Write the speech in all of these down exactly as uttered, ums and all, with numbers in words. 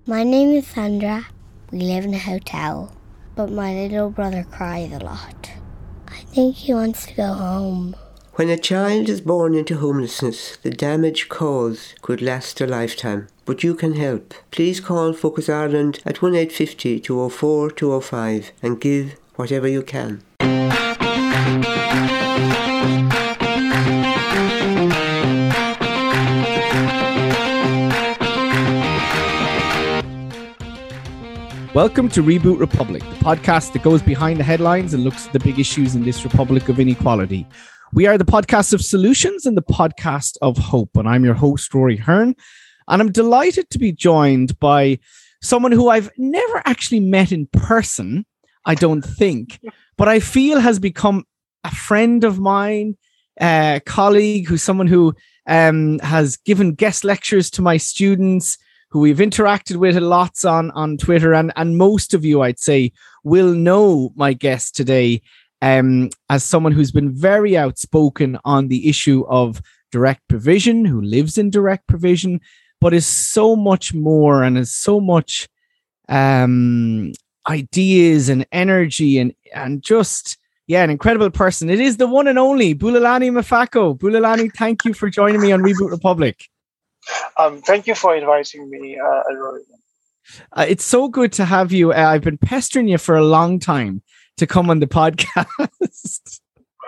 My name is Sandra. We live in a hotel, but my little brother cries a lot. I think he wants to go home. When a child is born into homelessness, the damage caused could last a lifetime. But you can help. Please call Focus Ireland at one eight five zero, two oh four, two oh five and give whatever you can. Welcome to Reboot Republic, the podcast that goes behind the headlines and looks at the big issues in this republic of inequality. We are the podcast of solutions and the podcast of hope. And I'm your host, Rory Hearn. And I'm delighted to be joined by someone who I've never actually met in person, I don't think, but I feel has become a friend of mine, a colleague, who's someone who um, has given guest lectures to my students, who we've interacted with lots on, on Twitter. And, and most of you, I'd say, will know my guest today um, as someone who's been very outspoken on the issue of direct provision, who lives in direct provision, but is so much more and is so much um, ideas and energy and, and just, yeah, an incredible person. It is the one and only Bulelani Mafako. Bulelani, thank you for joining me on Reboot Republic. Um, thank you for inviting me, uh, Rory. Uh, it's so good to have you. Uh, I've been pestering you for a long time to come on the podcast.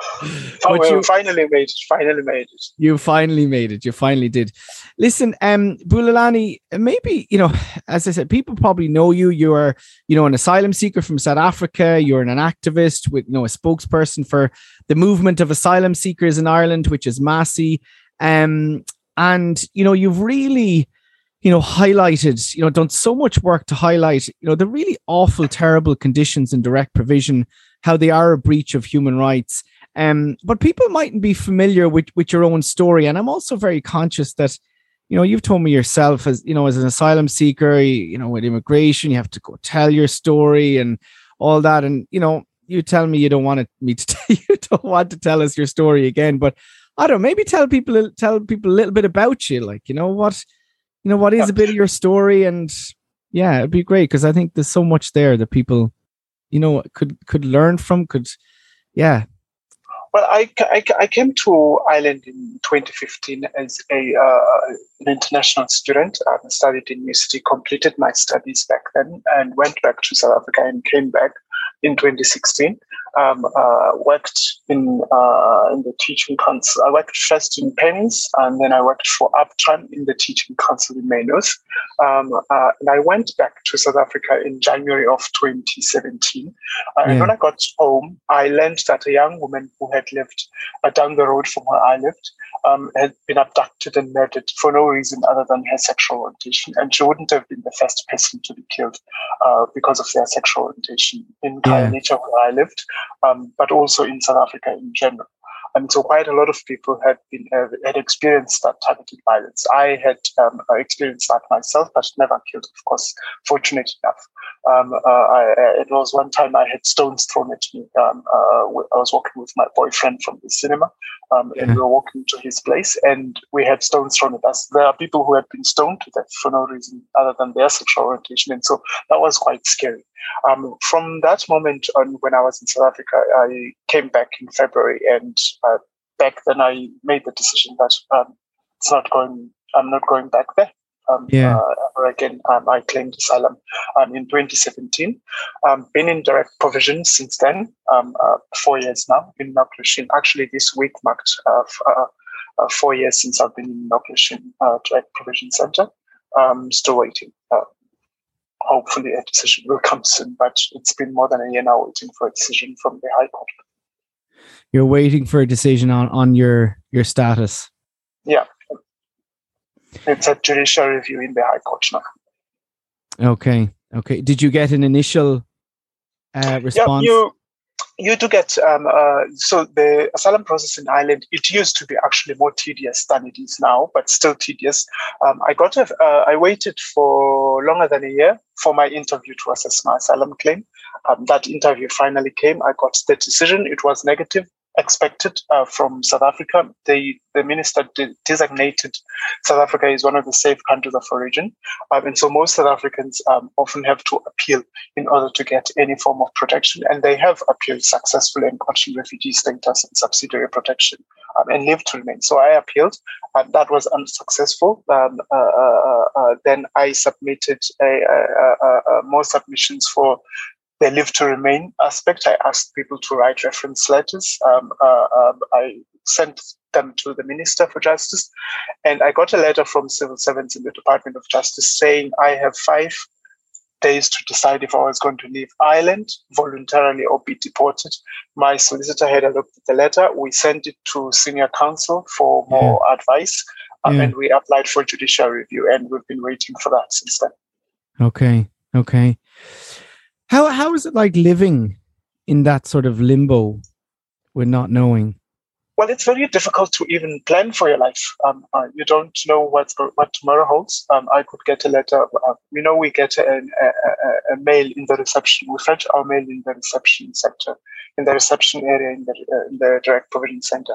Oh, well, you finally made it. Finally made it. You finally made it. You finally did. Listen, um, Bulelani, maybe, you know, as I said, people probably know you. You are, you know, an asylum seeker from South Africa. You're an activist with, you know, a spokesperson for the movement of asylum seekers in Ireland, which is MASI. Um, And, you know, you've really, you know, highlighted, you know, done so much work to highlight, you know, the really awful, terrible conditions in direct provision, how they are a breach of human rights. Um, but people mightn't be familiar with, with your own story. And I'm also very conscious that, you know, you've told me yourself as, you know, as an asylum seeker, you, you know, with immigration, you have to go tell your story and all that. And, you know, you tell me you don't want it, me to tell you don't want to tell us your story again, but I don't know, maybe tell people tell people a little bit about you, like, you know, what, you know, what is a bit of your story. And yeah, it'd be great because I think there's so much there that people, you know, could could learn from, could, yeah. Well, I, I, I came to Ireland in twenty fifteen as a uh, an international student. I studied in university, completed my studies back then, and went back to South Africa and came back in twenty sixteen. Um, uh, worked in uh, in the teaching council. I worked first in Pennies, and then I worked for Uptran in the teaching council in Maynooth. Um, uh, and I went back to South Africa in January of twenty seventeen. Uh, yeah. And when I got home, I learned that a young woman who had lived uh, down the road from where I lived um, had been abducted and murdered for no reason other than her sexual orientation, and she wouldn't have been the first person to be killed uh, because of their sexual orientation in Khayelitsha, yeah. where I lived. Um, but also in South Africa in general. And so quite a lot of people had been uh, had experienced that targeted violence. I had um, experienced that myself, but never killed, of course, fortunate enough. Um, uh, I, it was one time I had stones thrown at me. Um, uh, I was walking with my boyfriend from the cinema, um, and we were walking to his place, and we had stones thrown at us. There are people who had been stoned to death for no reason other than their sexual orientation, and so that was quite scary. Um, from that moment on, when I was in South Africa, I came back in February, and uh, back then I made the decision that um, it's not going. I'm not going back there. Um, yeah. Uh, again, um, I claimed asylum um, in twenty seventeen. Um, been in direct provision since then, um, uh, four years now in Noklishin. Actually, this week marked uh, f- uh, uh, four years since I've been in Noklishin uh, Direct Provision Center. Um, still waiting. Uh, hopefully, a decision will come soon, but it's been more than a year now waiting for a decision from the High Court. You're waiting for a decision on, on your, your status? Yeah. It's a judicial review in the High Court now. Okay. Okay. Did you get an initial uh, response? Yeah, you, you do get, um, uh, so the asylum process in Ireland, it used to be actually more tedious than it is now, but still tedious. Um, I got, a, uh, I waited for longer than a year for my interview to assess my asylum claim. Um, that interview finally came. I got the decision. It was negative. expected uh, from South Africa. They, the minister de- designated South Africa as one of the safe countries of origin. Um, and so most South Africans um, often have to appeal in order to get any form of protection. And they have appealed successfully and gotten refugee status and subsidiary protection um, and leave to remain. So I appealed. And that was unsuccessful. Um, uh, uh, uh, then I submitted a, a, a, a more submissions for the live to remain aspect. I asked people to write reference letters. Um, uh, um, I sent them to the Minister for Justice, and I got a letter from civil servants in the Department of Justice saying I have five days to decide if I was going to leave Ireland voluntarily or be deported. My solicitor had a look at the letter. We sent it to senior counsel for more yeah. advice, um, yeah. and we applied for judicial review, and we've been waiting for that since then. Okay, okay. How how is it like living in that sort of limbo with not knowing? Well, it's very difficult to even plan for your life. Um, uh, you don't know what's, what tomorrow holds. Um, I could get a letter. Uh, you know, we get an, a, a, a mail in the reception. We fetch our mail in the reception sector, in the reception area, in the, uh, in the direct provision center.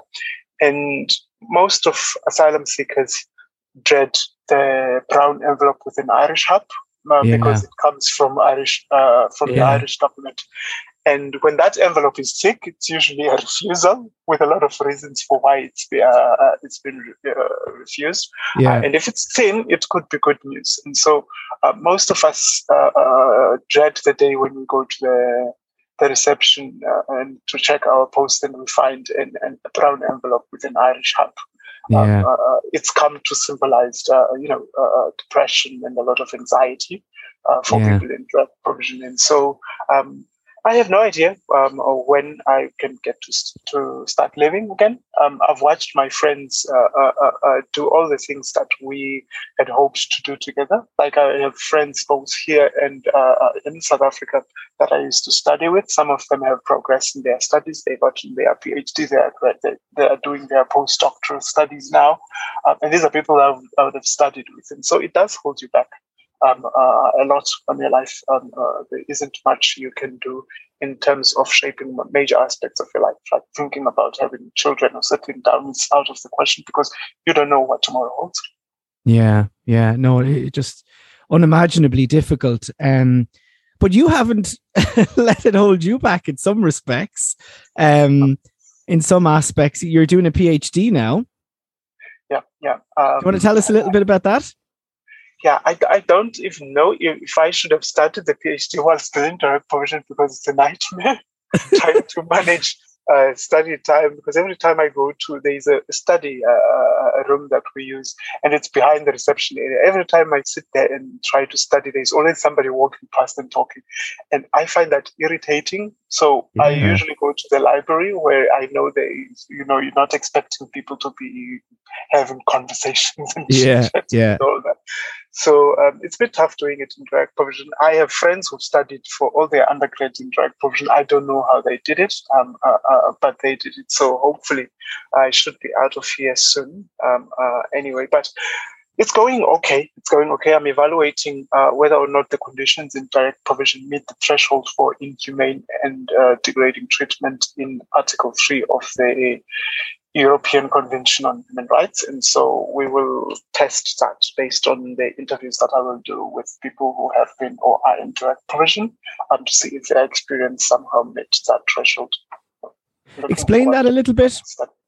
And most of asylum seekers dread the brown envelope with an Irish hub uh, yeah. because it comes from Irish uh, from yeah. the Irish government. And when that envelope is thick, it's usually a refusal with a lot of reasons for why it's, be, uh, it's been uh, refused. Yeah. Uh, and if it's thin, it could be good news. And so uh, most of us uh, uh, dread the day when we go to the, the reception uh, and to check our post and we find an, an, a brown envelope with an Irish hub. Yeah. Um, uh, it's come to symbolize, uh, you know, uh, depression and a lot of anxiety uh, for yeah. people in drug provision. And so, um, I have no idea um, or when I can get to to start living again. Um, I've watched my friends uh, uh, uh, do all the things that we had hoped to do together. Like I have friends both here and uh, in South Africa that I used to study with. Some of them have progressed in their studies. They've gotten their PhD. They are, they, they are doing their postdoctoral studies now. Um, and these are people I would, I would have studied with. And so it does hold you back. Um, uh, a lot on your life. Um, uh, there isn't much you can do in terms of shaping major aspects of your life, like thinking about having children or settling down is out of the question because you don't know what tomorrow holds. Yeah, yeah, no, it just unimaginably difficult. Um, but you haven't let it hold you back in some respects. Um, in some aspects, you're doing a PhD now. Yeah, yeah. Um, do you want to tell us a little bit about that? Yeah, I, I don't even know if, if I should have started the PhD while still in direct provision because it's a nightmare trying to manage uh, study time. Because every time I go to, there's a study uh, a room that we use and it's behind the reception area. Every time I sit there and try to study, there's always somebody walking past and talking. And I find that irritating. So yeah. I usually go to the library where I know there is, you know, you're not expecting people to be having conversations and yeah, yeah. and all that. So um, it's a bit tough doing it in direct provision. I have friends who've studied for all their undergrads in direct provision. I don't know how they did it, um, uh, uh, but they did it. So hopefully I should be out of here soon um, uh, anyway. But it's going okay. It's going okay. I'm evaluating uh, whether or not the conditions in direct provision meet the threshold for inhumane and uh, degrading treatment in Article three of the European Convention on Human Rights. And so we will test that based on the interviews that I will do with people who have been or are in direct provision um, to see if their experience somehow met that threshold. Looking Explain that a little bit.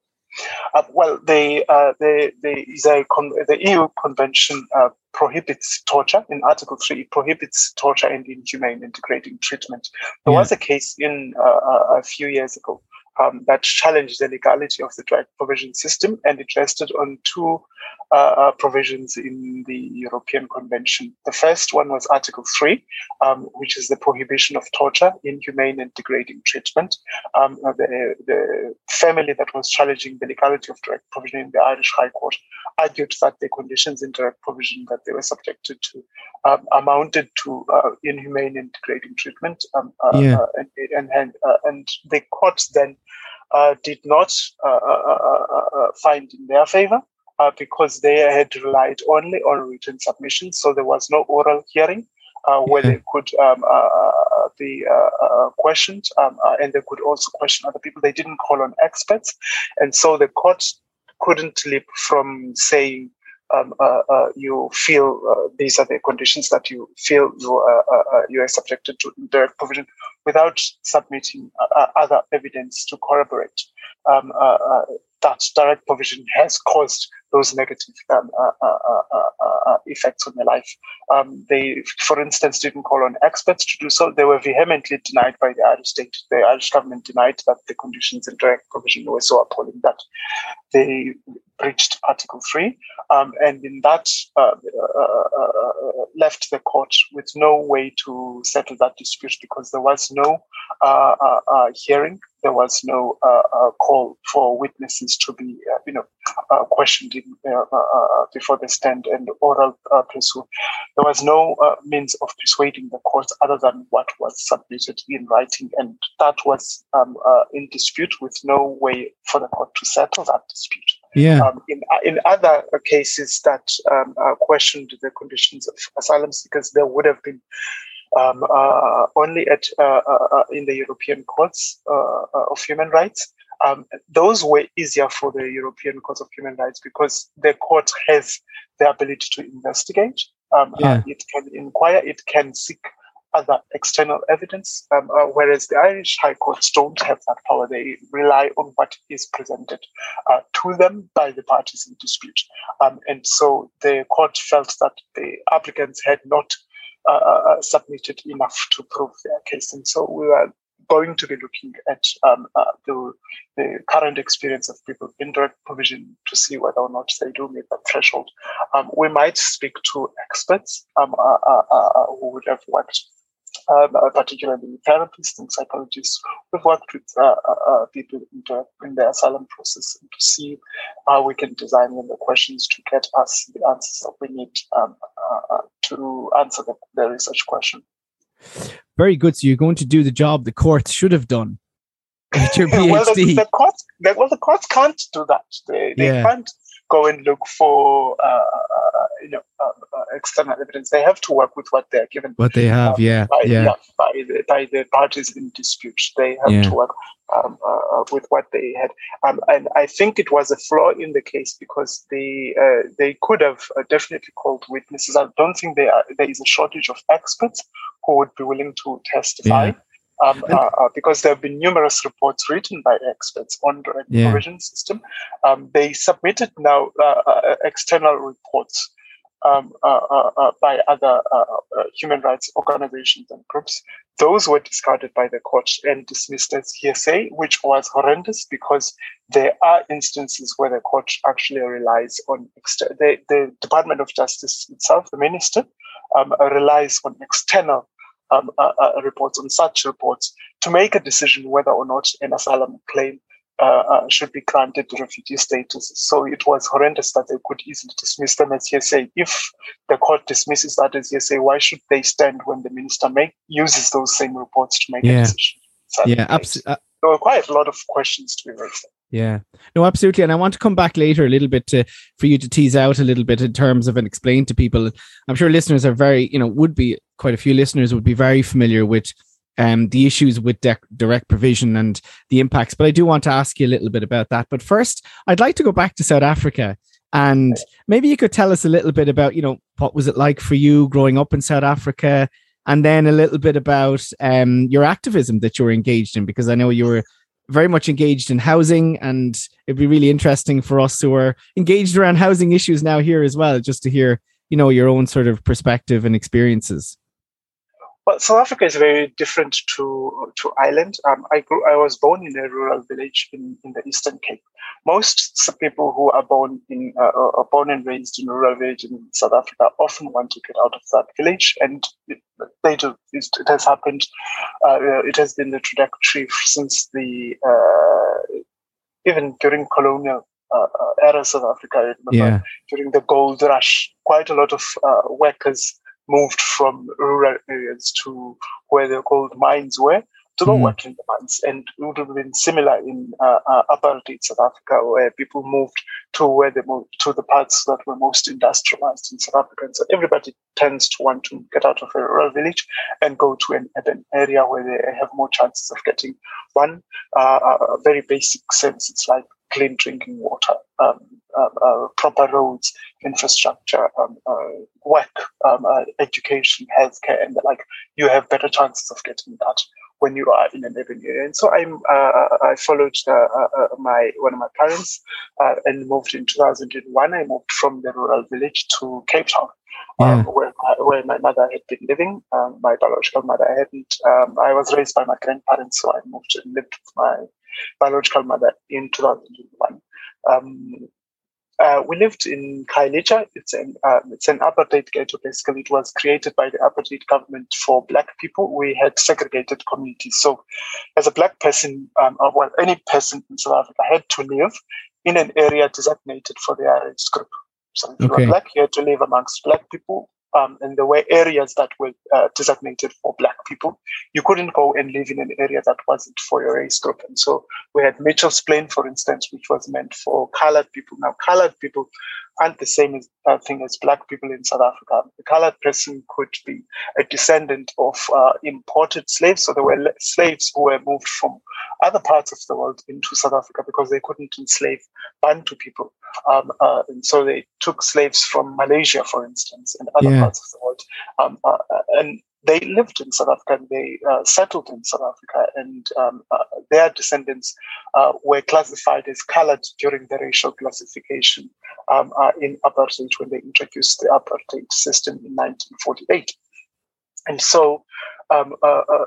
Uh, well, the, uh, the, the, the, the E U Convention uh, prohibits torture. In Article three, it prohibits torture and inhumane and degrading treatment. There yeah. was a case in uh, a few years ago Um, that challenged the legality of the direct provision system, and it rested on two uh, provisions in the European Convention. The first one was Article three, um, which is the prohibition of torture, inhumane and degrading treatment. Um, the, the family that was challenging the legality of direct provision in the Irish High Court argued that the conditions in direct provision that they were subjected to um, amounted to uh, inhumane and degrading treatment. Um, uh, yeah. uh, and, and, and, uh, and the court then Uh, did not uh, uh, uh, uh, find in their favor uh, because they had relied only on written submissions. So there was no oral hearing uh, where Yeah. they could um, uh, be uh, uh, questioned, um, uh, and they could also question other people. They didn't call on experts, and so the court couldn't leap from saying, um, uh, uh, you feel uh, these are the conditions that you feel you are, uh, uh, you are subjected to direct provision, without submitting uh, other evidence to corroborate um, uh, uh, that direct provision has caused those negative um, uh, uh, uh, uh, effects on your life. Um, they, for instance, didn't call on experts to do so. They were vehemently denied by the Irish state. The Irish government denied that the conditions in direct provision were so appalling that they breached Article three, um, and in that uh, uh, uh, left the court with no way to settle that dispute, because there was no uh, uh, uh, hearing, there was no uh, uh, call for witnesses to be, uh, you know, uh, questioned in, uh, uh, before the stand and oral uh, pursuit. There was no uh, means of persuading the court other than what was submitted in writing, and that was um, uh, in dispute, with no way for the court to settle that dispute. Yeah. Um, in in other cases that um, uh, questioned the conditions of asylum seekers, there would have been um, uh, only at uh, uh, in the European courts uh, of human rights. Um, those were easier for the European Court of Human Rights because the court has the ability to investigate. Um, Yeah. uh, it can inquire. It can seek other external evidence, um, uh, whereas the Irish High Courts don't have that power. They rely on what is presented uh, to them by the parties in dispute. Um, and so the court felt that the applicants had not uh, uh, submitted enough to prove their case. And so we were going to be looking at um, uh, the, the current experience of people in direct provision to see whether or not they do meet that threshold. Um, we might speak to experts um, uh, uh, uh, who would have worked, um, uh, particularly therapists and psychologists who've worked with uh, uh, people in the, in the asylum process, and to see how we can design the questions to get us the answers that we need um, uh, uh, to answer the, the research question. Very good. So you're going to do the job the courts should have done with your PhD. well, the, the courts, the, well, the courts can't do that. They, they Yeah. can't go and look for uh, you know uh, uh, external evidence. They have to work with what they're given. What they have, um, yeah, by, yeah. by the by the parties in dispute. They have Yeah. to work um, uh, with what they had. Um, and I think it was a flaw in the case because they uh, they could have uh, definitely called witnesses. I don't think there are, there is a shortage of experts who would be willing to testify. Yeah. Um, uh, uh, because there have been numerous reports written by experts on the Yeah. provision system. Um, they submitted now uh, uh, external reports um, uh, uh, uh, by other uh, uh, human rights organizations and groups. Those were discarded by the court and dismissed as hearsay, which was horrendous because there are instances where the court actually relies on exter- the, the Department of Justice itself, the minister, um, uh, relies on external Um, uh, uh, reports, on such reports, to make a decision whether or not an asylum claim uh, uh, should be granted refugee status. So it was horrendous that they could easily dismiss them as hearsay. If the court dismisses that as hearsay, why should they stand when the minister make uses those same reports to make Yeah. a decision? Yeah, absolutely. There were quite a lot of questions to be raised. Yeah, no, absolutely. And I want to come back later a little bit to for you to tease out a little bit in terms of and explain to people. I'm sure listeners are very, you know, would be quite a few listeners would be very familiar with um, the issues with de- direct provision and the impacts. But I do want to ask you a little bit about that. But first, I'd like to go back to South Africa, and maybe you could tell us a little bit about, you know, what was it like for you growing up in South Africa, and then a little bit about um, your activism that you were engaged in, because I know you were very much engaged in housing, and it'd be really interesting for us who are engaged around housing issues now here as well, just to hear, you know, your own sort of perspective and experiences. Well, South Africa is very different to to Ireland. Um, I grew, I was born in a rural village in, in the Eastern Cape. Most people who are born in uh, are born and raised in a rural village in South Africa often want to get out of that village, and it, they do. It, it has happened. Uh, it has been the trajectory since the uh, even during colonial uh, era South Africa. I remember Yeah. during the gold rush, quite a lot of uh, workers moved from rural areas to where the gold mines were. to go Mm. work in the mines. And it would have been similar in uh, uh, apartheid South Africa, where people moved to where they moved to the parts that were most industrialized in South Africa. And so everybody tends to want to get out of a rural village and go to an urban area where they have more chances of getting one uh, a very basic services like clean drinking water, um, uh, uh, proper roads, infrastructure, um, uh, work, um, uh, education, healthcare, and the like. You have better chances of getting that when you are in an urban area. And so I'm, uh, I followed uh, uh, my one of my parents uh, and moved in two thousand one. I moved from the rural village to Cape Town, Yeah. um, where, my, where my mother had been living. Um, my biological mother hadn't. Um, I was raised by my grandparents, so I moved and lived with my biological mother in two thousand one. Um, Uh, we lived in Khayelitsha. It's an uh, it's an apartheid ghetto. Basically, it was created by the apartheid government for black people. We had segregated communities. So, as a black person, um, or well, any person in South Africa had to live in an area designated for their race group. So, if you Okay. were black, you had to live amongst black people. Um, and there were areas that were uh, designated for black people. You couldn't go and live in an area that wasn't for your race group. And so we had Mitchell's Plain, for instance, which was meant for colored people. Now, colored people aren't the same as, uh, thing as black people in South Africa. The colored person could be a descendant of uh, imported slaves. So there were le- slaves who were moved from other parts of the world into South Africa because they couldn't enslave Bantu people. Um, uh, and so they took slaves from Malaysia, for instance, and other Yeah. parts of the world. Um, uh, and they lived in South Africa and they uh, settled in South Africa, and um, uh, their descendants uh, were classified as colored during the racial classification um, uh, in apartheid when they introduced the apartheid system in nineteen forty-eight. And so um, uh, uh,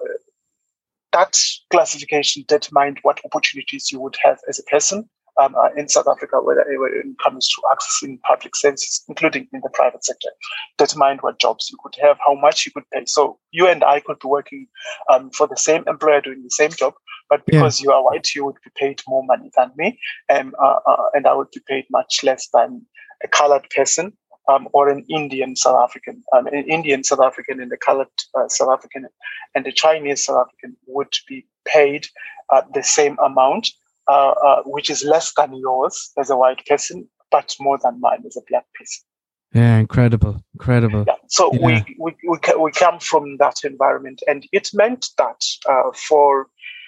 that classification determined what opportunities you would have as a person um, uh, in South Africa, whether when it comes to accessing public services, including in the private sector, determined what jobs you could have, how much you could pay. So you and I could be working um, for the same employer doing the same job, but because you are white, you would be paid more money than me, and, uh, uh, and I would be paid much less than a colored person. Um, or an Indian South African, um, an Indian South African and a colored uh, South African and a Chinese South African would be paid uh, the same amount, uh, uh, which is less than yours as a white person, but more than mine as a black person. Yeah, incredible, incredible. Yeah. So Yeah. we, we, we, we come from that environment, and it meant that uh, for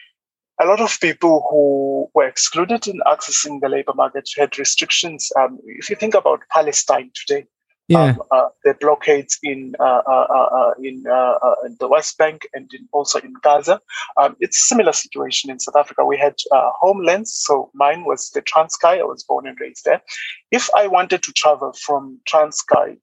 a lot of people who were excluded in accessing the labor market had restrictions. Um, if you think about Palestine today, Yeah. um, uh, the blockades in uh, uh, uh, in, uh, uh, in the West Bank and in, also in Gaza, um, it's a similar situation in South Africa. We had uh, homelands, so mine was the Transkei. I was born and raised there. If I wanted to travel from Transkei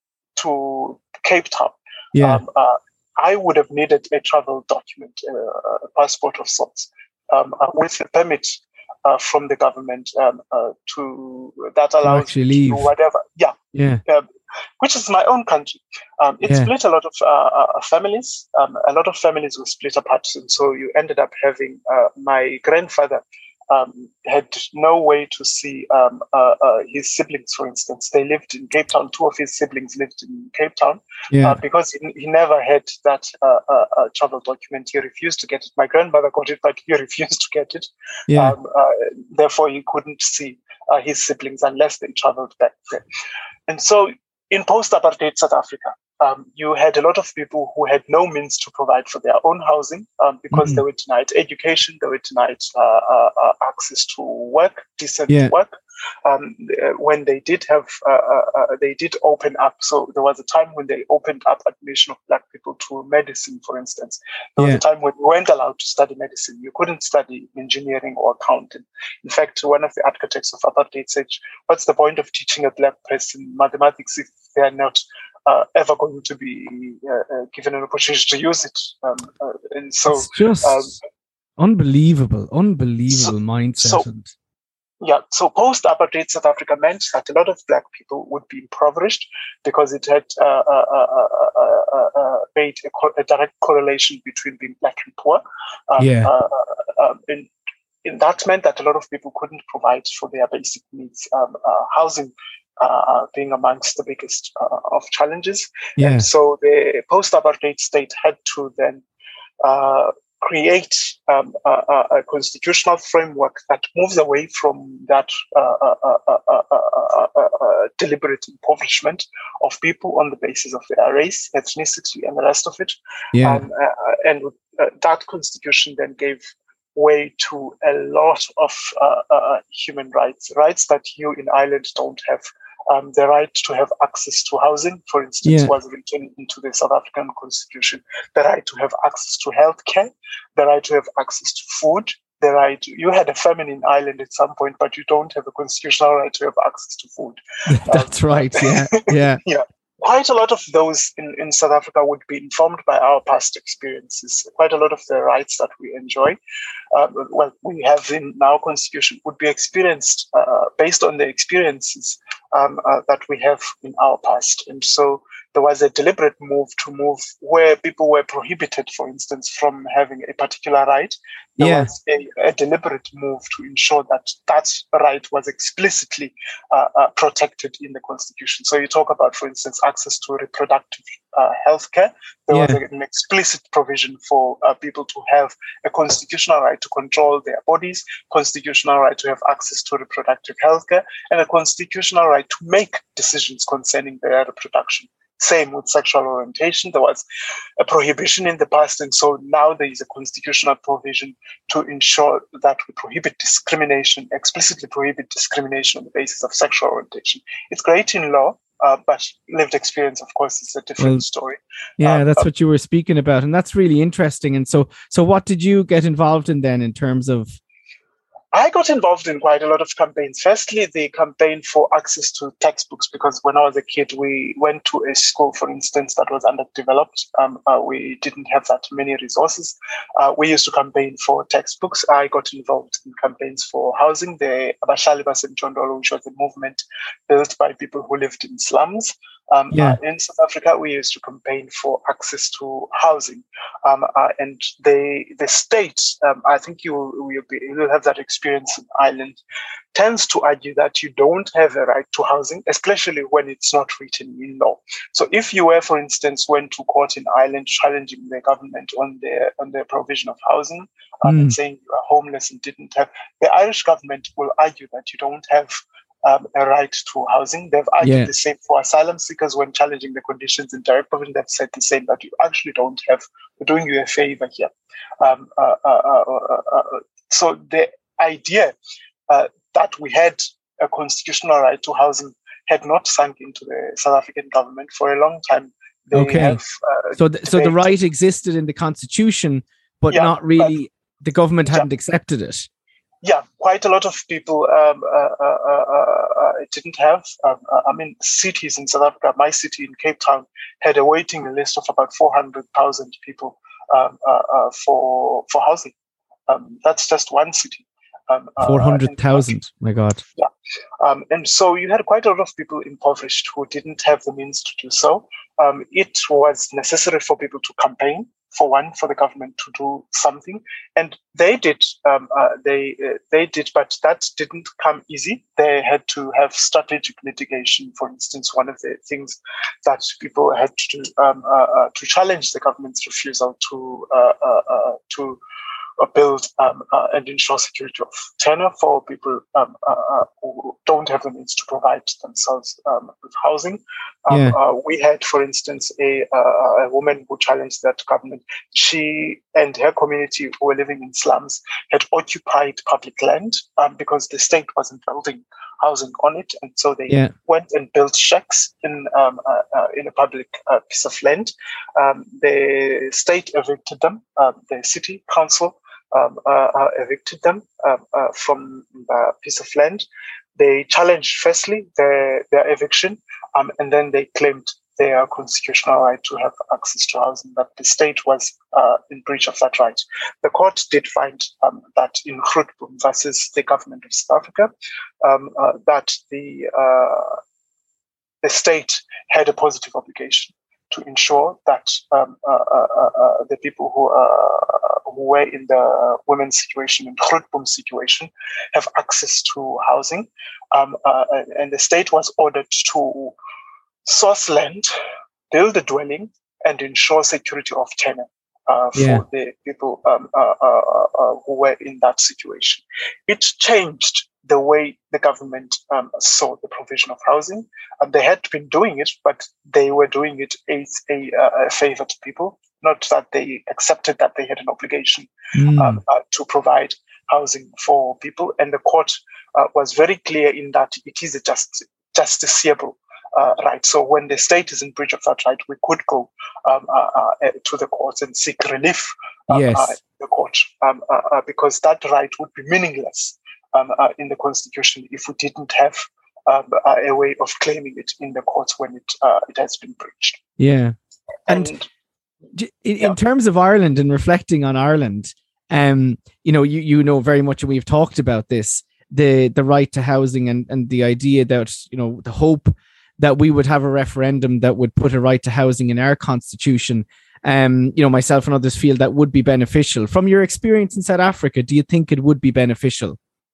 to Cape Town, Yeah. um, uh, I would have needed a travel document, uh, a passport of sorts. Um, uh, with a permit uh, from the government um, uh, to that allows actually you to leave. do whatever. Yeah, Yeah. um, which is my own country. Um, it Yeah. split a lot of uh, uh, families. Um, a lot of families were split apart, and so you ended up having uh, my grandfather um, had no way to see um, uh, uh, his siblings. For instance, they lived in Cape Town. Two of his siblings lived in Cape Town. Yeah. Uh, because he, he never had that uh, uh, uh, travel document. He refused to get it. My grandmother got it, but he refused to get it. Yeah. Um, uh, therefore, he couldn't see uh, his siblings unless they traveled back there. And so in post-apartheid South Africa, um, you had a lot of people who had no means to provide for their own housing um, because Mhm. they were denied education, they were denied uh, uh, uh, access to work, decent Yeah. work. Um, uh, when they did have, uh, uh, uh, they did open up. So there was a time when they opened up admission of black people to medicine, for instance. There was Yeah. a time when you weren't allowed to study medicine. You couldn't study engineering or accounting. In fact, one of the architects of apartheid said, what's the point of teaching a black person mathematics if they are not uh, ever going to be uh, uh, given an opportunity to use it? Um, uh, and so, It's just um, unbelievable, unbelievable mindset. so- and Yeah, so post-apartheid South Africa meant that a lot of black people would be impoverished because it had uh, uh, uh, uh, uh, uh, made a, co- a direct correlation between being black and poor. Um, Yeah. uh, uh, um, and, and that meant that a lot of people couldn't provide for their basic needs, um, uh, housing uh, being amongst the biggest uh, of challenges. yeah. And so the post-apartheid state had to then uh, create um, a, a constitutional framework that moves away from that uh, uh, uh, uh, uh, uh, uh, deliberate impoverishment of people on the basis of their race, ethnicity, and the rest of it. Yeah. Um, uh, and uh, that constitution then gave way to a lot of uh, uh, human rights, rights that you in Ireland don't have. Um, the right to have access to housing, for instance, Yeah. was written into the South African Constitution. The right to have access to healthcare, the right to have access to food, the right to, you had a famine in Ireland at some point, but you don't have a constitutional right to have access to food. That's um, right. Yeah. Yeah. Yeah. Quite a lot of those in, in South Africa would be informed by our past experiences. Quite a lot of the rights that we enjoy, uh, well, we have in our constitution would be experienced uh, based on the experiences um, uh, that we have in our past. And so there was a deliberate move to move where people were prohibited, for instance, from having a particular right. There Yeah. was a, a deliberate move to ensure that that right was explicitly uh, uh, protected in the Constitution. So you talk about, for instance, access to reproductive uh, health care. There Yeah. was a, an explicit provision for uh, people to have a constitutional right to control their bodies, constitutional right to have access to reproductive health care, and a constitutional right to make decisions concerning their reproduction. Same with sexual orientation. There was a prohibition in the past, and so now there is a constitutional provision to ensure that we prohibit discrimination, explicitly prohibit discrimination on the basis of sexual orientation. It's great in law, uh, but lived experience, of course, is a different Well, story. Yeah, Um, that's um, what you were speaking about, and that's really interesting. And so, so what did you get involved in then, in terms of? I got involved in quite a lot of campaigns. Firstly, the campaign for access to textbooks, because when I was a kid, we went to a school, for instance, that was underdeveloped. Um, uh, we didn't have that many resources. Uh, we used to campaign for textbooks. I got involved in campaigns for housing, the Abashali Basemjondolo, which was a movement built by people who lived in slums. Um, Yeah. uh, in South Africa, we used to campaign for access to housing, um, uh, and the the state. Um, I think you will you'll, be, you'll have that experience in Ireland. Tends to argue that you don't have a right to housing, especially when it's not written in law. So, if you were, for instance, went to court in Ireland challenging the government on their on their provision of housing, um, Mm. and saying you are homeless and didn't have, the Irish government will argue that you don't have Um, a right to housing. They've argued Yeah. the same for asylum seekers when challenging the conditions in direct province. They've said the same, that you actually don't have, we're doing you a favor here. Um, uh, uh, uh, uh, uh, so the idea uh, that we had a constitutional right to housing had not sunk into the South African government for a long time. They Okay. have, uh, So, th- so the debated- right existed in the Constitution, but Yeah, not really. The government hadn't accepted it. Yeah, quite a lot of people um, uh, uh, uh, uh, didn't have. Um, uh, I mean, cities in South Africa, my city in Cape Town, had a waiting list of about four hundred thousand people um, uh, uh, for for housing. Um, that's just one city. Um, uh, Four hundred thousand. My God. Um, and so you had quite a lot of people impoverished who didn't have the means to do so. Um, it was necessary for people to campaign, for one, for the government to do something, and they did. Um, uh, they uh, they did, but that didn't come easy. They had to have strategic litigation. For instance, one of the things that people had to do um, uh, uh, to challenge the government's refusal to uh, uh, uh, to uh, build um, uh, and ensure security of tenure for people um, uh, uh, who don't have the means to provide themselves um, with housing. Um, Yeah. uh, we had, for instance, a, uh, a woman who challenged that government. She and her community, who were living in slums, had occupied public land um, because the state wasn't building housing on it, and so they Yeah. went and built shacks in um, uh, uh, in a public uh, piece of land. Um, the state evicted them. Um, the city council um, uh, uh, evicted them um, uh, from the piece of land. They challenged firstly their their eviction, um, and then they claimed their constitutional right to have access to housing, that the state was uh, in breach of that right. The court did find um, that in Grootboom versus the government of South Africa, um, uh, that the uh, the state had a positive obligation to ensure that um, uh, uh, uh, the people who, uh, who were in the women's situation, in Grootboom situation, have access to housing. Um, uh, and the state was ordered to source land, build a dwelling, and ensure security of tenure uh, for Yeah. the people um, uh, uh, uh, who were in that situation. It changed the way the government um, saw the provision of housing. And they had been doing it, but they were doing it as a, uh, a favor to people, not that they accepted that they had an obligation Mm. um, uh, to provide housing for people. And the court uh, was very clear in that it is a just, justiciable uh, right. So when the state is in breach of that right, we could go um, uh, uh, to the courts and seek relief um, Yes. uh, in the court, um, uh, uh, because that right would be meaningless um, uh, in the Constitution if we didn't have um, uh, a way of claiming it in the courts when it uh, it has been breached. Yeah. And, And d- in, yeah. in terms of Ireland and reflecting on Ireland, um, you know, you you know very much, and we've talked about this, the the right to housing and and the idea that, you know, the hope that we would have a referendum that would put a right to housing in our constitution. Um, you know, myself and others feel that would be beneficial. From your experience in South Africa, do you think it would be beneficial?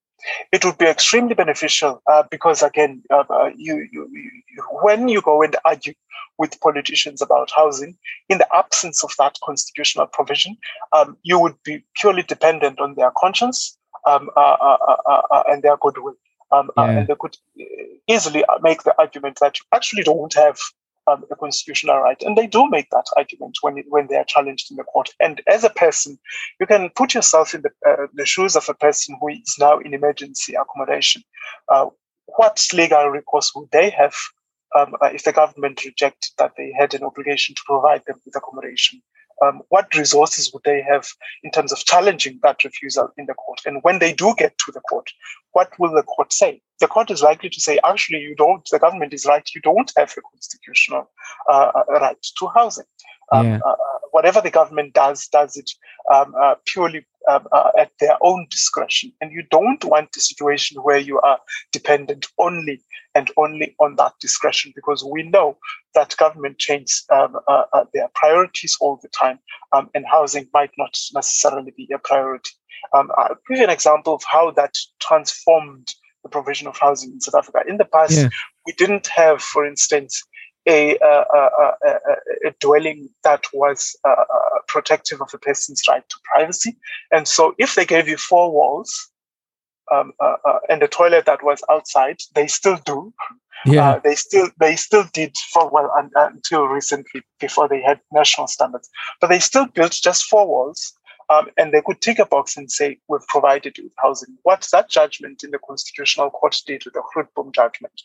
It would be extremely beneficial uh, because, again, uh, uh, you, you, you, when you go and argue with politicians about housing, in the absence of that constitutional provision, um, you would be purely dependent on their conscience um, uh, uh, uh, uh, and their goodwill. Um, Yeah. uh, and they could easily make the argument that you actually don't have um, a constitutional right. And they do make that argument when it, when they are challenged in the court. And as a person, you can put yourself in the, uh, the shoes of a person who is now in emergency accommodation. Uh, what legal recourse would they have um, uh, if the government rejected that they had an obligation to provide them with accommodation? Um, what resources would they have in terms of challenging that refusal in the court? And when they do get to the court, what will the court say? The court is likely to say, actually, you don't, the government is right, you don't have a constitutional uh, right to housing. Um, Yeah. uh, whatever the government does, does it um, uh, purely um, uh, at their own discretion. And you don't want a situation where you are dependent only and only on that discretion, because we know that government changes um, uh, uh, their priorities all the time, um, and housing might not necessarily be a priority. Um, I'll give you an example of how that transformed the provision of housing in South Africa. In the past, Yeah. we didn't have, for instance, a, uh, uh, uh, a dwelling that was uh, uh, protective of a person's right to privacy. And so if they gave you four walls um, uh, uh, and a toilet that was outside, they still do. Yeah. Uh, they still they still did for well un, until recently, before they had national standards. But they still built just four walls, um, and they could tick a box and say, "We've provided you with housing." What that judgment in the Constitutional Court did with the Grootboom judgment,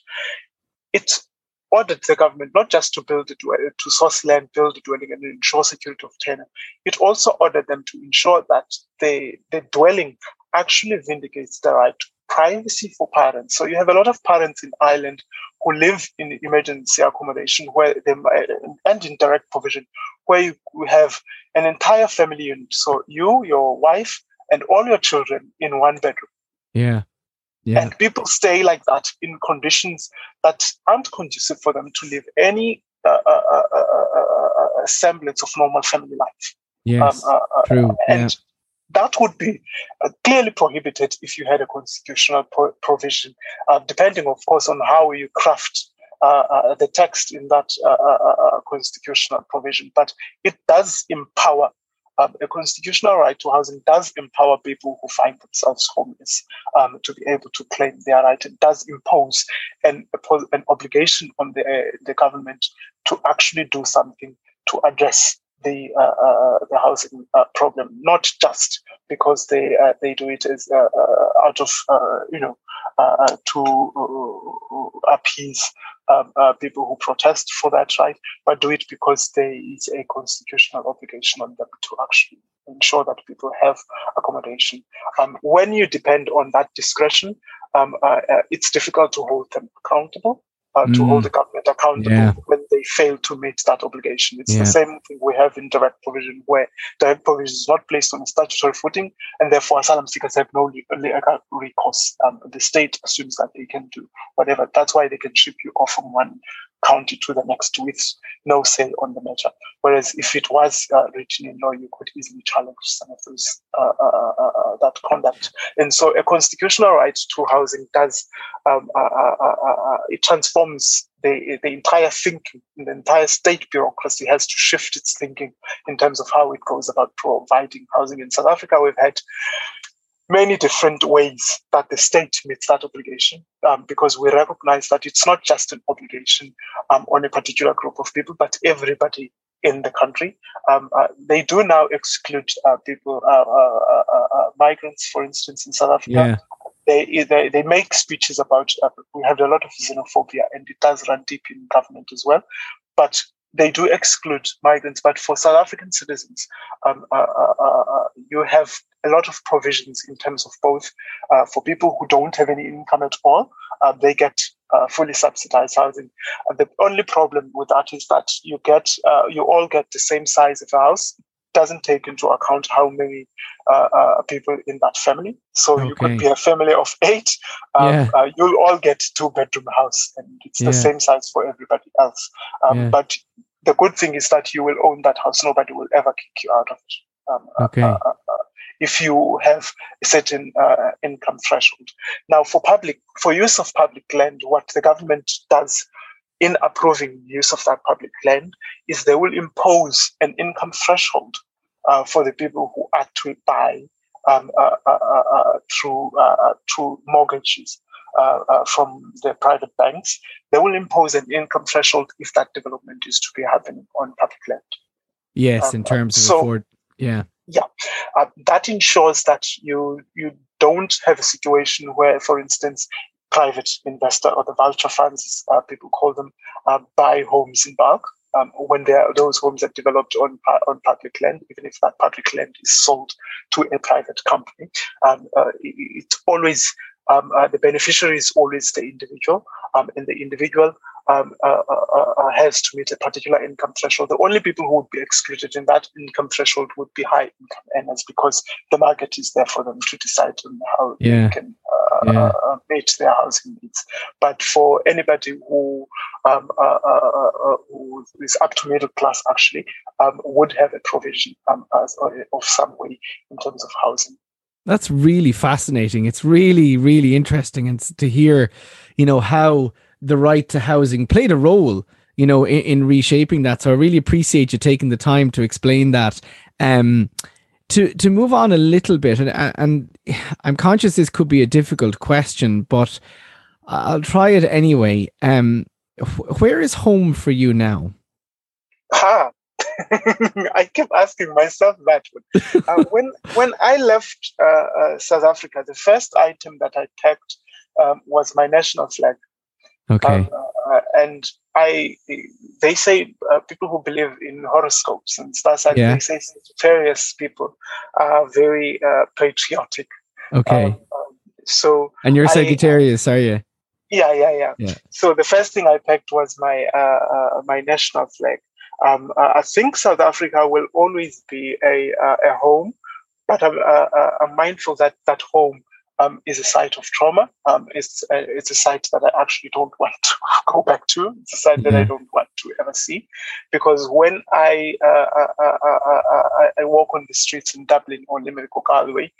it ordered the government not just to build a dwelling, to source land, build a dwelling, and ensure security of tenure. It also ordered them to ensure that the the dwelling actually vindicates the right to privacy for parents. So you have a lot of parents in Ireland who live in emergency accommodation where they and in direct provision, where you have an entire family unit. So you, your wife, and all your children in one bedroom. Yeah. Yeah. And people stay like that in conditions that aren't conducive for them to live any uh, uh, uh, uh, uh, semblance of normal family life. Yes. Um, uh, uh, True. And Yeah. that would be uh, clearly prohibited if you had a constitutional pro- provision, uh, depending, of course, on how you craft uh, uh, the text in that uh, uh, uh, constitutional provision. But it does empower, um, a constitutional right to housing does empower people who find themselves homeless um, to be able to claim their right. It does impose an, an obligation on the, uh, the government to actually do something to address the uh, uh, the housing uh, problem, not just because they uh, they do it as uh, uh, out of uh, you know uh, to uh, appease um, uh, people who protest for that right, but do it because there is a constitutional obligation on them to actually ensure that people have accommodation. Um, when you depend on that discretion, um, uh, uh, it's difficult to hold them accountable. Uh, to Mm. hold the government accountable Yeah. when they fail to meet that obligation. It's Yeah. the same thing we have in direct provision, where direct provision is not placed on a statutory footing, and therefore asylum seekers have no legal recourse. Um, the state assumes that they can do whatever. That's why they can ship you off from one county to the next with no say on the matter. Whereas if it was uh, written in law, you could easily challenge some of those uh, uh, uh, that conduct. And so a constitutional right to housing does, um, uh, uh, uh, uh, it transforms the, the entire thinking. The entire state bureaucracy has to shift its thinking in terms of how it goes about providing housing. In South Africa, we've had many different ways that the state meets that obligation, um, because we recognize that it's not just an obligation um, on a particular group of people, but everybody in the country. Um, uh, they do now exclude uh, people, uh, uh, uh, uh, migrants, for instance, in South Africa. Yeah. They, they they make speeches about, uh, we have a lot of xenophobia, and it does run deep in government as well. But they do exclude migrants. But for South African citizens, um, uh, uh, uh, you have a lot of provisions in terms of both uh, for people who don't have any income at all, uh, they get uh, fully subsidized housing. And the only problem with that is that you get, uh, you all get the same size of a house. Doesn't take into account how many uh, uh, people in that family. So okay. You could be a family of eight. Um, yeah. uh, you'll all get two bedroom house, and it's yeah. the same size for everybody else. Um, yeah. But the good thing is that you will own that house. Nobody will ever kick you out of it. Um, okay. Uh, uh, uh, if you have a certain uh, income threshold. Now, for public, for use of public land, what the government does in approving use of that public land is they will impose an income threshold uh, for the people who actually buy um, uh, uh, uh, through uh, through mortgages uh, uh, from the private banks. They will impose an income threshold if that development is to be happening on public land. Yes, um, in terms of so, afford, yeah. Yeah, uh, that ensures that you you don't have a situation where, for instance, private investor or the vulture funds, uh, people call them, uh, buy homes in bulk um, when they are, those homes are developed on on public land, even if that public land is sold to a private company. Um, uh, it, it's always um, uh, the beneficiary is always the individual, um, and the individual um, uh, uh, uh, has to meet a particular income threshold. The only people who would be excluded in that income threshold would be high income earners, because the market is there for them to decide on how yeah. they can uh, yeah. uh, meet their housing needs. But for anybody who, um, uh, uh, uh, who is up to middle class, actually, um, would have a provision um, as, uh, of some way in terms of housing. That's really fascinating. It's really, really interesting, and to hear, you know, how the right to housing played a role, you know, in, in reshaping that. So I really appreciate you taking the time to explain that. Um, to to move on a little bit, and and I'm conscious this could be a difficult question, but I'll try it anyway. Um, wh- where is home for you now? Ah. I kept asking myself that one. Uh, when when I left uh, uh, South Africa, the first item that I packed um, was my national flag. Okay. Um, uh, and I, they say uh, people who believe in horoscopes and stuff like yeah. they say various people are very uh, patriotic. Okay. Um, um, so and you're Sagittarius, are you? Yeah, yeah, yeah, yeah. So the first thing I packed was my uh, uh, my national flag. Um, uh, I think South Africa will always be a uh, a home, but I'm, uh, uh, I'm mindful that that home um, is a site of trauma. Um, it's uh, it's a site that I actually don't want to go back to. It's a site yeah. that I don't want to ever see, because when I uh, uh, uh, uh, uh, I walk on the streets in Dublin or Limerick or Galway,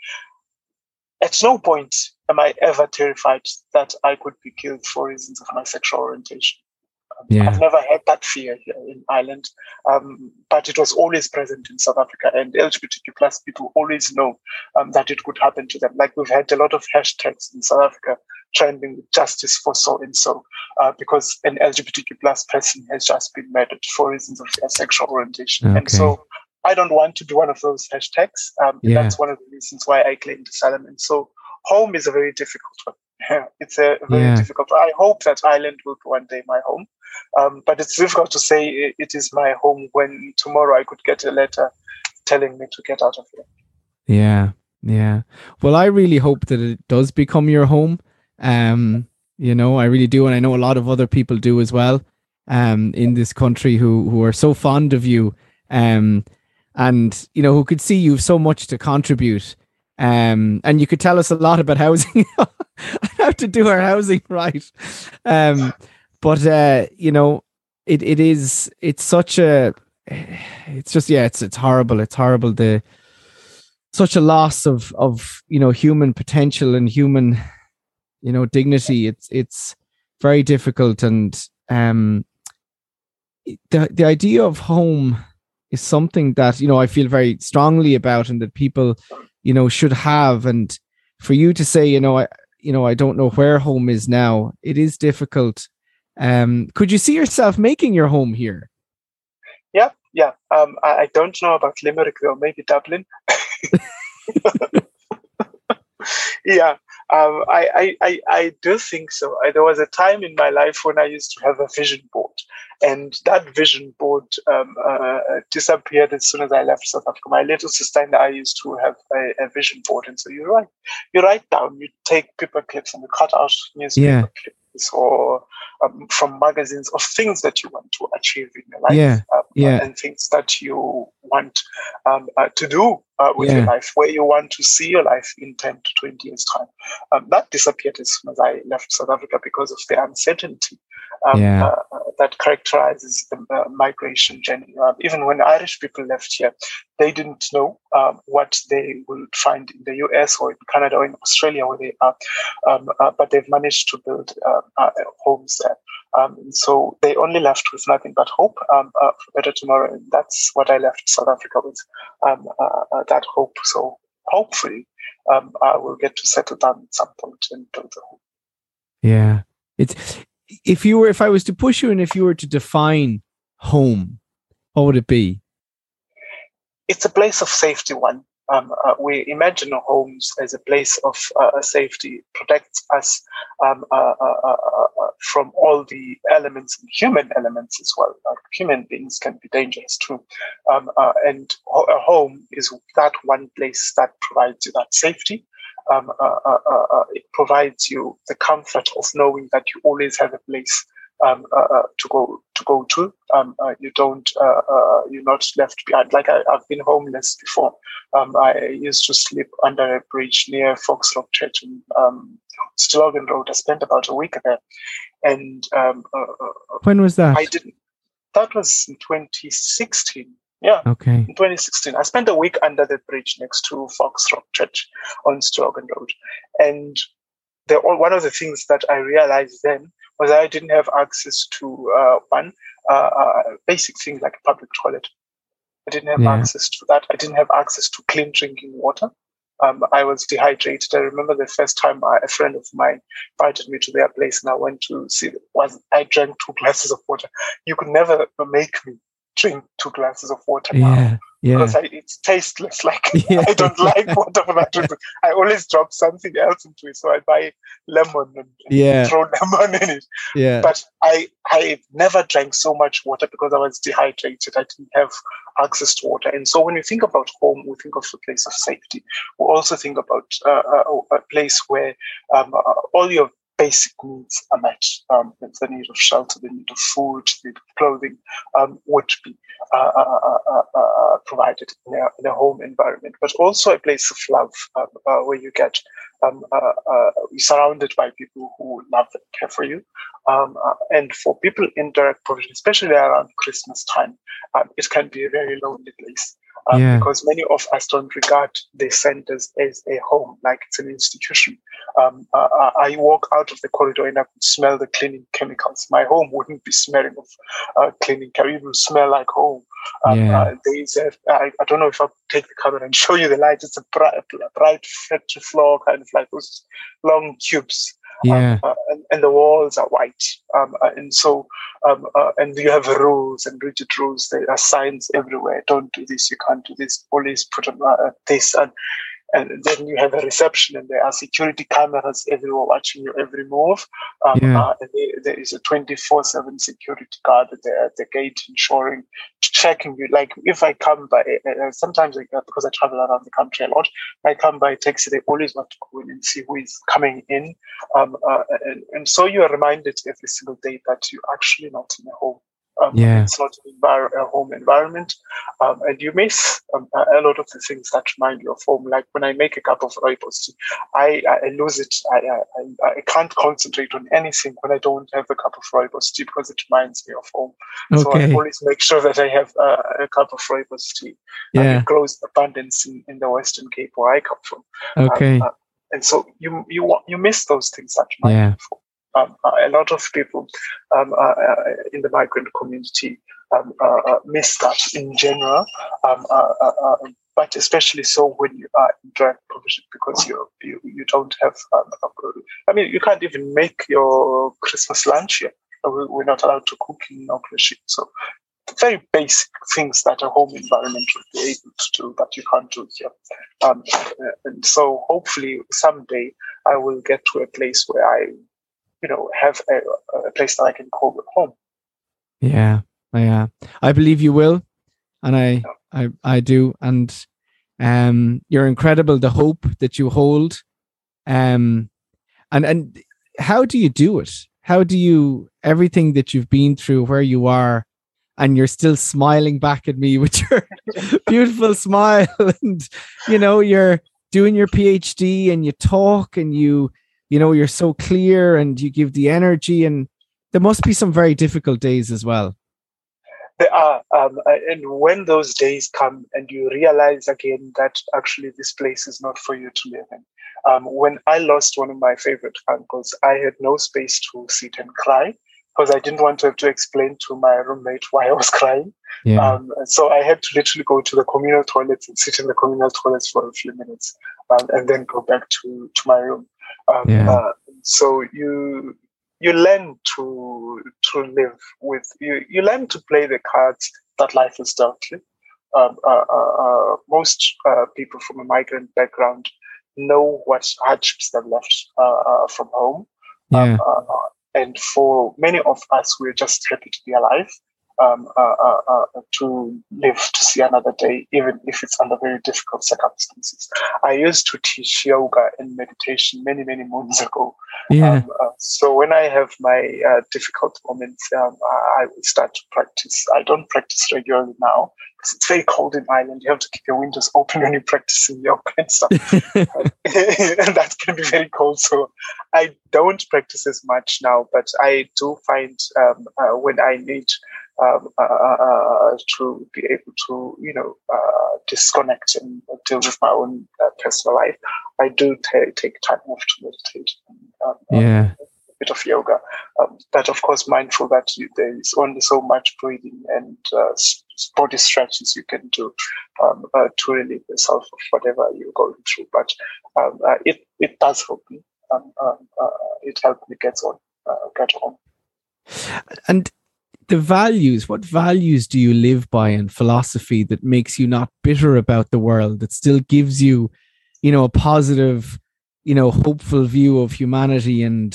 at no point am I ever terrified that I could be killed for reasons of my sexual orientation. Yeah. I've never had that fear here in Ireland, um, but it was always present in South Africa, and L G B T Q plus people always know um, that it could happen to them. Like, we've had a lot of hashtags in South Africa trending with justice for so-and-so, uh, because an L G B T Q plus person has just been murdered for reasons of their sexual orientation. Okay. And so I don't want to be one of those hashtags. Um, yeah. That's one of the reasons why I claimed asylum. And so home is a very difficult one. It's a very yeah. difficult. I hope that Ireland will be one day my home, um, but it's difficult to say it, it is my home when tomorrow I could get a letter telling me to get out of here. Yeah, yeah. Well, I really hope that it does become your home. Um, you know, I really do, and I know a lot of other people do as well. Um, in this country who who are so fond of you, um, and you know, who could see you've so much to contribute. Um, and you could tell us a lot about housing, how to do our housing right. Um, but, uh, you know, it it is it's such a it's just yeah it's it's horrible it's horrible the such a loss of of you know human potential and human you know dignity. It's it's very difficult, and um the the idea of home is something that you know I feel very strongly about, and that people you know should have. And for you to say you know I you know I don't know where home is now, it is difficult. Um, could you see yourself making your home here? Yeah, yeah. Um, I, I don't know about Limerick though. Maybe Dublin. Yeah, um, I, I, I, I do think so. I, there was a time in my life when I used to have a vision board, and that vision board um, uh, disappeared as soon as I left South Africa. My little sister and I used to have a, a vision board, and so you write, you write down, you take paper clips and you cut out newspaper Yeah. clips or um, from magazines of things that you want to achieve in your life, Yeah, um, yeah. and things that you want um, uh, to do uh, with Yeah. your life, where you want to see your life in ten to twenty years' time. Um, that disappeared as soon as I left South Africa because of the uncertainty um, Yeah. uh, uh, that characterizes the uh, migration journey. Uh, even when Irish people left here, they didn't know um, what they would find in the U S or in Canada or in Australia where they are, um, uh, but they've managed to build uh, uh, homes there. Um, so they only left with nothing but hope um, uh, for better tomorrow, and that's what I left South Africa with, um, uh, uh, that hope. So hopefully um, I will get to settle down at some point and build a home. Yeah. It's if you were if I was to push you and if you were to define home, what would it be? It's a place of safety, one. Um, uh, we imagine homes as a place of uh, safety, protects us um, uh, uh, uh, uh, from all the elements, human elements as well. Uh, human beings can be dangerous too. Um, uh, and a home is that one place that provides you that safety. Um, uh, uh, uh, uh, it provides you the comfort of knowing that you always have a place Um, uh, uh, to go to go to. Um, uh, you don't. Uh, uh, you're not left behind. Like I, I've been homeless before. Um, I used to sleep under a bridge near Foxrock Church in um, Stillorgan Road. I spent about a week there, and um, uh, When was that? I didn't. That was in twenty sixteen. Yeah. Okay. In twenty sixteen, I spent a week under the bridge next to Foxrock Church on Stillorgan Road, and the, one of the things that I realized then was I didn't have access to uh, one uh, uh, basic thing like a public toilet. I didn't have Yeah. access to that. I didn't have access to clean drinking water. Um, I was dehydrated. I remember the first time I, a friend of mine invited me to their place, and I went to see. It was I drank two glasses of water. You could never make me drink two glasses of water now. Yeah. Yeah. Because I, it's tasteless. Like Yeah. I don't like water for that reason. I always drop something else into it. So I buy lemon and, and Yeah. throw lemon in it. Yeah. But I I never drank so much water because I was dehydrated. I didn't have access to water. And so when we think about home, we think of a place of safety. We also think about uh, a, a place where um, uh, all your basic needs are met. Um, the need of shelter, the need of food, the need of clothing um, would be uh, uh, uh, uh, provided in a, in a home environment, but also a place of love um, uh, where you get um, uh, uh, surrounded by people who love and care for you. Um, uh, and for people in direct provision, especially around Christmas time, um, it can be a very lonely place. Um, Yeah. Because many of us don't regard the centers as a home, like it's an institution. Um, uh, I walk out of the corridor and I could smell the cleaning chemicals. My home wouldn't be smelling of uh, cleaning chemicals. It would smell like home. Um, Yeah. uh, there is a, I, I don't know if I'll take the camera and show you the light. It's a bright, bright factory floor, kind of like those long tubes. Yeah. Um, uh, and, and the walls are white. Um, uh, and so, um, uh, and you have rules and rigid rules. There are signs everywhere. Don't do this. You can't do this. Always put on uh, this. And, and then you have a reception and there are security cameras everywhere watching your every move. Um, Yeah. uh, and there, there is a twenty-four seven security guard at the, at the gate ensuring, checking you. Like if I come by, uh, sometimes like, uh, because I travel around the country a lot, I come by taxi, they always want to go in and see who is coming in. Um, uh, and, and so you are reminded every single day that you're actually not in a home. Um, Yeah. It's not an envir- a home environment. Um, and you miss um, a a lot of the things that remind you of home. Like when I make a cup of rooibos tea, I, I lose it. I, I, I can't concentrate on anything when I don't have a cup of rooibos tea because it reminds me of home. So I Okay. always make sure that I have uh, a cup of rooibos tea. Um, Yeah. it grows abundance in, in the Western Cape where I come from. Okay. Um, uh, and so you you want, you miss those things that remind Yeah. you of home. Um, uh, a lot of people um, uh, uh, in the migrant community um, uh, uh, miss that in general, um, uh, uh, uh, but especially so when you are in direct provision because you you, you don't have. Um, I mean, you can't even make your Christmas lunch here. We're not allowed to cook in Auckland, so very basic things that a home environment would be able to do that you can't do here. Um, and so hopefully someday I will get to a place where I, you know, have a, a place that I can call home. Yeah. Yeah. I believe you will. And I, I, I do. And um, you're incredible, the hope that you hold. Um, and, and how do you do it? How do you, everything that you've been through, where you are, and you're still smiling back at me with your beautiful smile, and you know you're doing your PhD and you talk and you you know you're so clear and you give the energy, and there must be some very difficult days as well. There are, um, and when those days come and you realize again that actually this place is not for you to live in. Um, when I lost one of my favorite uncles, I had no space to sit and cry, because I didn't want to have to explain to my roommate why I was crying. Yeah. Um, so I had to literally go to the communal toilets and sit in the communal toilets for a few minutes, um, and then go back to, to my room. Um, Yeah. uh, so you you learn to to live with you. You learn to play the cards that life has dealt you. Um, uh, uh, uh, most uh, people from a migrant background know what hardships they've left uh, uh, from home. Yeah. Um, uh, And for many of us, we're just happy to be alive, um, uh, uh, uh, to live to see another day, even if it's under very difficult circumstances. I used to teach yoga and meditation many, many moons ago. Yeah. Um, uh, so when I have my uh, difficult moments, um, I will start to practice. I don't practice regularly now because it's very cold in Ireland. You have to keep your windows open when you practice in yoga and stuff. And that can be very cold. So I don't practice as much now, but I do find um, uh, when I need um, uh, uh, to be able to, you know, uh, disconnect and deal with my own uh, personal life, I do t- take time off to meditate and um, Yeah. um, a bit of yoga. Um, but of course, mindful that you, there is only so much breathing and uh, body stretches you can do um, uh, to relieve yourself of whatever you're going through. But um, uh, it it does help me. Um, um, uh, it helped me get on, uh, get home. And the values, what values do you live by in philosophy that makes you not bitter about the world, that still gives you, you know, a positive, you know, hopeful view of humanity? And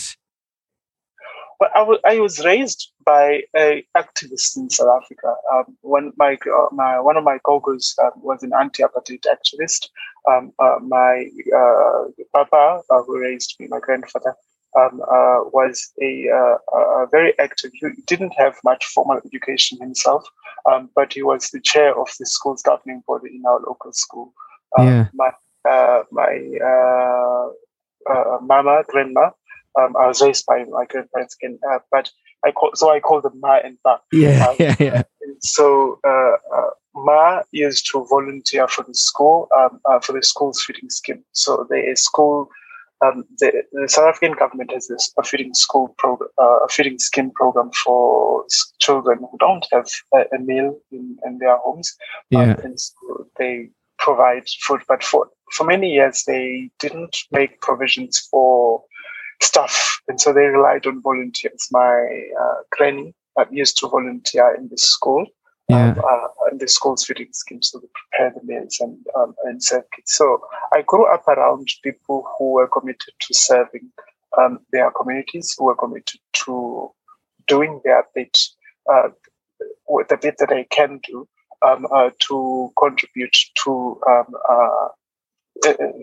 Well, I, w- I was raised by a activist in South Africa. Um, one my uh, my one of my goggles um, was an anti-apartheid activist. Um, uh, my uh, papa, uh, who raised me, my grandfather, um, uh, was a, uh, a very active. He didn't have much formal education himself, um, but he was the chair of the school's governing body in our local school. Um, yeah, my uh, my uh, uh, mama, grandma. Um, I was raised by my grandparents again, uh, but I call, so I call them Ma and Ba. yeah, Um, yeah, yeah. So uh, uh, Ma used to volunteer for the school, um, uh, for the school's feeding scheme. So the school, um, the, the South African government has this a feeding school program, uh, a feeding scheme program for children who don't have a, a meal in, in their homes. Yeah. Um, and so they provide food, but for for many years they didn't make provisions for staff, and so they relied on volunteers. My uh, granny uh, used to volunteer in the school, Yeah. um, uh, in the school's feeding scheme, so they prepare the meals and um, and serve kids. So I grew up around people who were committed to serving um, their communities, who were committed to doing their bit, uh, with the bit that they can do um, uh, to contribute to um, uh, the,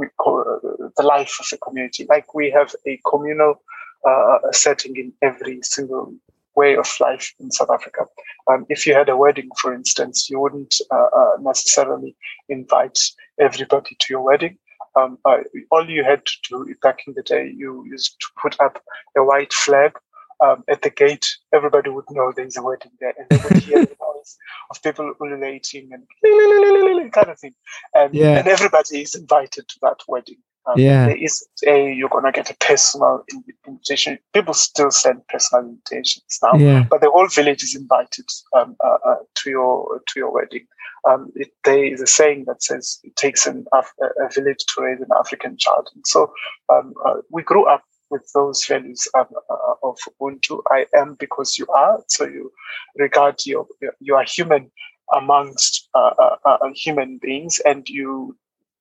the life of the community. Like we have a communal uh, setting in every single way of life in South Africa. Um, if you had a wedding, for instance, you wouldn't uh, uh, necessarily invite everybody to your wedding. Um, uh, all you had to do back in the day, you used to put up a white flag um, at the gate. Everybody would know there's a wedding there, and they would hear the noise of people ululating and kind of thing. And, Yeah. and everybody is invited to that wedding. Um, Yeah. There isn't a, you're going to get a personal invitation. People still send personal invitations now, Yeah. but the whole village is invited um, uh, uh, to your to your wedding. Um, it, there is a saying that says it takes an, Af- a village to raise an African child. And so um, uh, we grew up with those values um, uh, of Ubuntu. I am because you are. So you regard your, you are human amongst uh, uh, uh, human beings, and you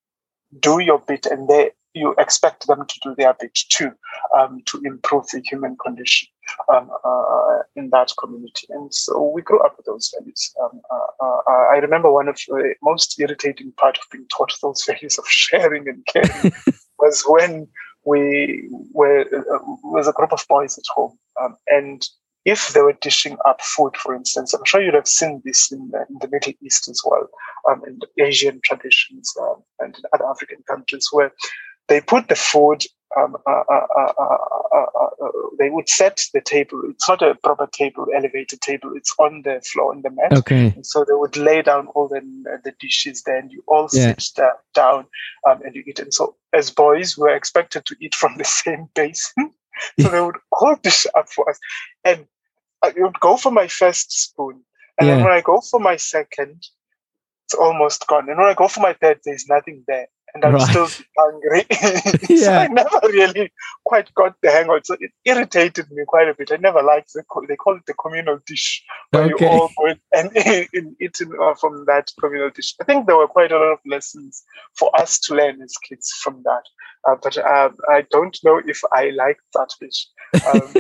do your bit, and they you expect them to do their bit too, um, to improve the human condition um, uh, in that community. And so we grew up with those values. Um, uh, uh, I remember one of the most irritating part of being taught those values of sharing and caring was when we were uh, was a group of boys at home, um, and if they were dishing up food, for instance, I'm sure you'd have seen this in the, in the Middle East as well, um, in the Asian traditions um, and in other African countries, where they put the food, um, uh, uh, uh, uh, uh, uh, they would set the table. It's not a proper table, elevated table. It's on the floor, on the mat. Okay. And so they would lay down all the, the dishes there, and you all Yeah. sit da- down um, and you eat. And so as boys, we were expected to eat from the same basin. So they would all dish up for us. And I would go for my first spoon. And Yeah. then when I go for my second, it's almost gone. And when I go for my third, there's nothing there. And I'm Right. still hungry. So Yeah. I never really quite got the hang of it. So it irritated me quite a bit. I never liked the, co- they call it the communal dish, where Okay. you all go in and eat from that communal dish. I think there were quite a lot of lessons for us to learn as kids from that. Uh, but um, I don't know if I liked that dish. Um,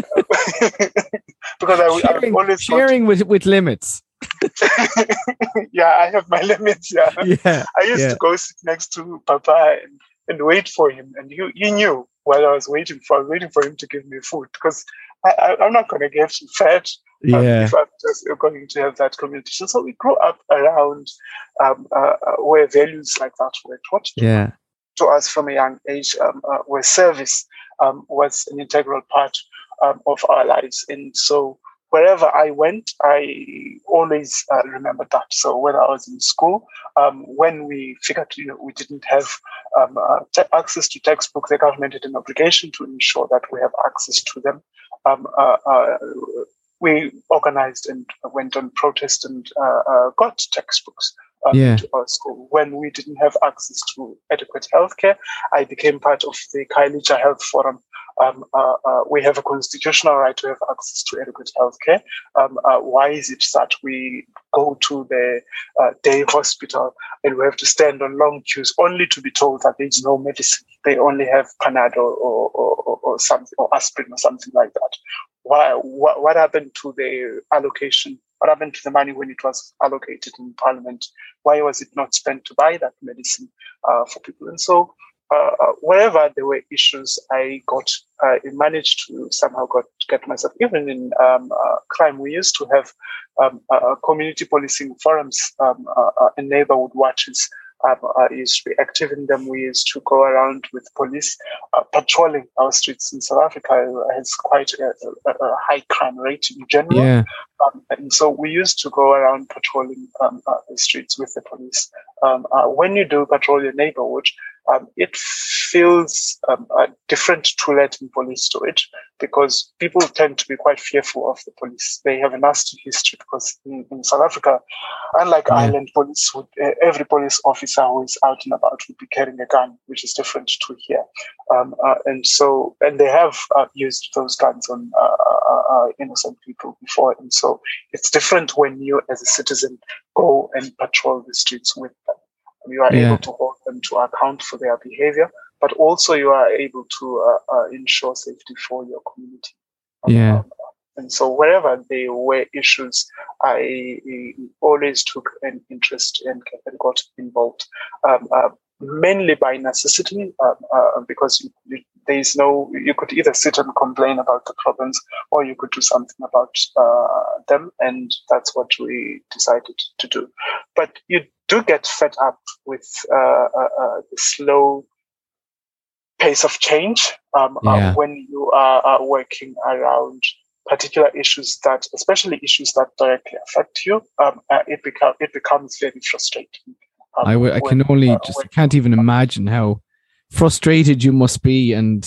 because I, Sharing, I always sharing with, with limits. yeah, I have my limits. Yeah, Yeah. I used yeah. to go sit next to Papa and, and wait for him, and you he knew while I was waiting for I was waiting for him to give me food, because I, I, I'm not going to get fat um, Yeah. if I'm just going to have that communication. So we grew up around um, uh, uh, where values like that were taught to, Yeah. to us from a young age, um, uh, where service um, was an integral part um, of our lives, and so. Wherever I went, I always uh, remembered that. So when I was in school, um, when we figured you know, we didn't have um, uh, te- access to textbooks, the government had an obligation to ensure that we have access to them. Um, uh, uh, we organized and went on protest and uh, uh, got textbooks um, Yeah. into our school. When we didn't have access to adequate healthcare, I became part of the Khayelitsha Health Forum. Um, uh, uh, we have a constitutional right to have access to adequate healthcare. Um, uh, why is it that we go to the uh, day hospital and we have to stand on long queues only to be told that there's no medicine? They only have Panadol or, or, or, or something, or aspirin or something like that. Why? What, what happened to the allocation? What happened to the money when it was allocated in Parliament? Why was it not spent to buy that medicine uh, for people? And so. Uh, wherever there were issues, I got, uh, I managed to somehow got get myself. Even in um, uh, crime, we used to have um, uh, community policing forums um, uh, uh, and neighborhood watches. Um, uh, used to be active in them. We used to go around with police uh, patrolling our streets in South Africa. Has quite a, a, a high crime rate in general. Yeah. Um, and so we used to go around patrolling um, uh, the streets with the police. Um, uh, when you do patrol your neighborhood, um, it feels um, uh, different to letting police do it, because people tend to be quite fearful of the police. They have a nasty history, because in, in South Africa, unlike Yeah. Ireland, police would, uh, every police officer who is out and about would be carrying a gun, which is different to here. Um, uh, and so, and they have uh, used those guns on uh, uh, uh, innocent people before. And so it's different when you, as a citizen, go and patrol the streets with them. You are Yeah. able to hold them to account for their behavior, but also you are able to uh, uh, ensure safety for your community. Yeah. Um, and so wherever there were issues, I always took an interest and, and got involved, um, uh, mainly by necessity, um, uh, because you, you, there is no, you could either sit and complain about the problems or you could do something about uh, them. And that's what we decided to do. But you do get fed up with uh, uh, uh, the slow pace of change um, Yeah. uh, when you are, are working around particular issues that, especially issues that directly affect you. Um, uh, it, beca- it becomes very frustrating. Um, I, w- I can when, only uh, just when- can't even imagine how frustrated you must be. And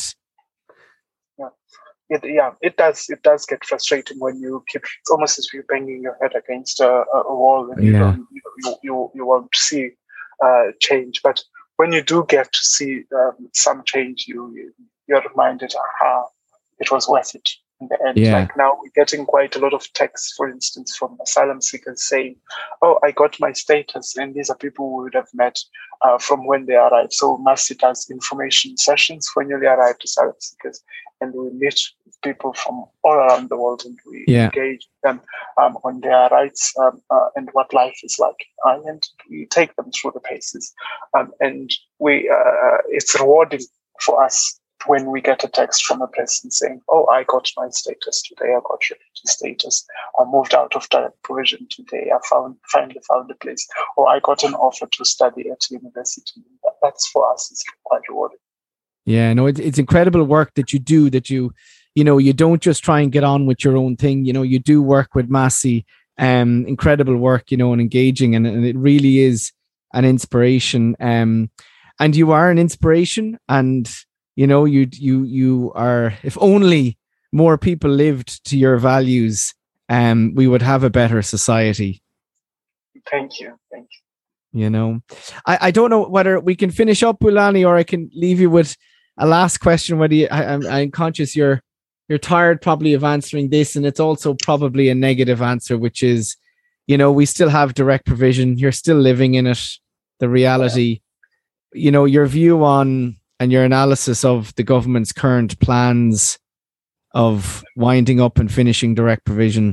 It, yeah, it does. It does get frustrating when you keep. It's almost as if you're banging your head against a, a wall, and you Yeah. don't, you, you, you, you won't see uh, change. But when you do get to see um, some change, you, you you're reminded, aha, it was worth it in the end. Yeah. Like now, we're getting quite a lot of texts, for instance, from asylum seekers saying, "Oh, I got my status," and these are people we would have met uh, from when they arrived. So Mercy does information sessions for newly arrived asylum seekers, and we meet with people from all around the world, and we Yeah. engage them um, on their rights um, uh, and what life is like in Ireland. We take them through the paces, um, and we uh, it's rewarding for us when we get a text from a person saying, "Oh, I got my status today. I got refugee status. I moved out of direct provision today. I found finally found a place, or I got an offer to study at university." That's for us. It's quite rewarding. yeah, no, it, it's incredible work that you do, that you, you know, you don't just try and get on with your own thing. You know, you do work with Massey, um, incredible work, you know, and engaging, and, and it really is an inspiration. Um, and you are an inspiration, and, you know, you, you, you are, if only more people lived to your values, um, we would have a better society. Thank you. Thank you. You know, I, I don't know whether we can finish up, Bulelani, or I can leave you with a last question. Whether you, I, I'm, I'm conscious you're you're tired probably of answering this, and it's also probably a negative answer, which is, you know, we still have direct provision. You're still living in it. The reality, yeah. You know, your view on and your analysis of the government's current plans of winding up and finishing direct provision.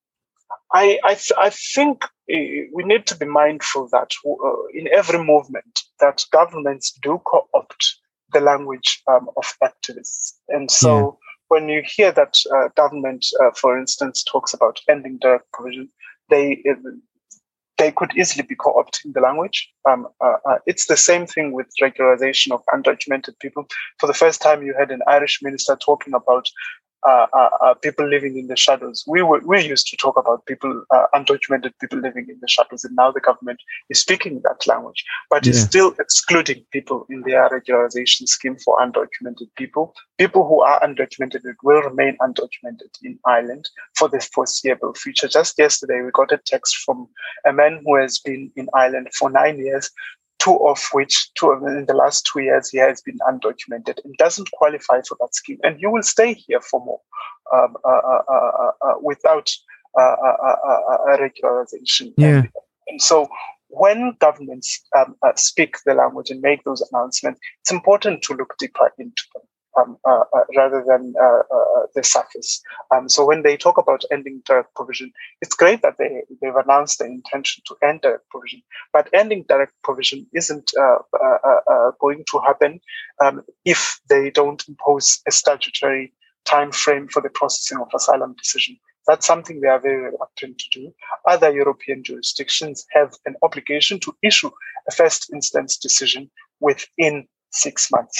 I I, th- I think we need to be mindful that uh, in every movement that governments do co-opt the language um, of activists. And so yeah. when you hear that uh, government, uh, for instance, talks about ending direct provision, they they could easily be co-opting the language. Um, uh, uh, it's the same thing with regularization of undocumented people. For the first time, you had an Irish minister talking about Uh, uh, uh, people living in the shadows. We were we used to talk about people, uh, undocumented people living in the shadows, and now the government is speaking that language, but yeah. is still excluding people in their regularization scheme for undocumented people. People who are undocumented will remain undocumented in Ireland for the foreseeable future. Just yesterday, we got a text from a man who has been in Ireland for nine years. Two of which, two of in the last two years, he has been undocumented and doesn't qualify for that scheme. And you will stay here for more um, uh, uh, uh, uh, without uh, uh, uh, uh, regularization. Yeah. And, and so when governments um, uh, speak the language and make those announcements, it's important to look deeper into them. Um, uh, uh, rather than uh, uh, the surface. Um, so when they talk about ending direct provision, it's great that they, they've announced their intention to end direct provision, but ending direct provision isn't uh, uh, uh, going to happen um, if they don't impose a statutory time frame for the processing of asylum decision. That's something they are very reluctant to do. Other European jurisdictions have an obligation to issue a first instance decision within six months.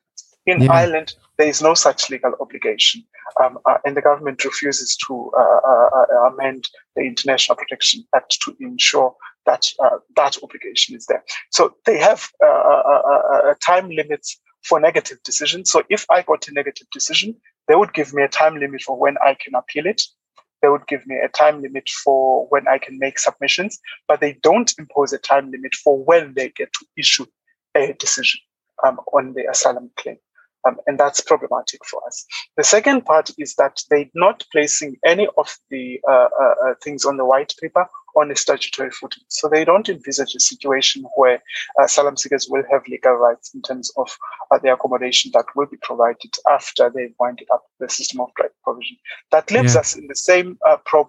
In yeah. Ireland, there is no such legal obligation, um, uh, and the government refuses to uh, uh, amend the International Protection Act to ensure that uh, that obligation is there. So they have uh, uh, uh, time limits for negative decisions. So if I got a negative decision, they would give me a time limit for when I can appeal it. They would give me a time limit for when I can make submissions, but they don't impose a time limit for when they get to issue a decision um, on the asylum claim. Um, and that's problematic for us. The second part is that they're not placing any of the uh, uh, things on the white paper on a statutory footing. So they don't envisage a situation where uh, asylum seekers will have legal rights in terms of uh, the accommodation that will be provided after they've winded up the system of direct provision. That leaves yeah. us in the same uh, problem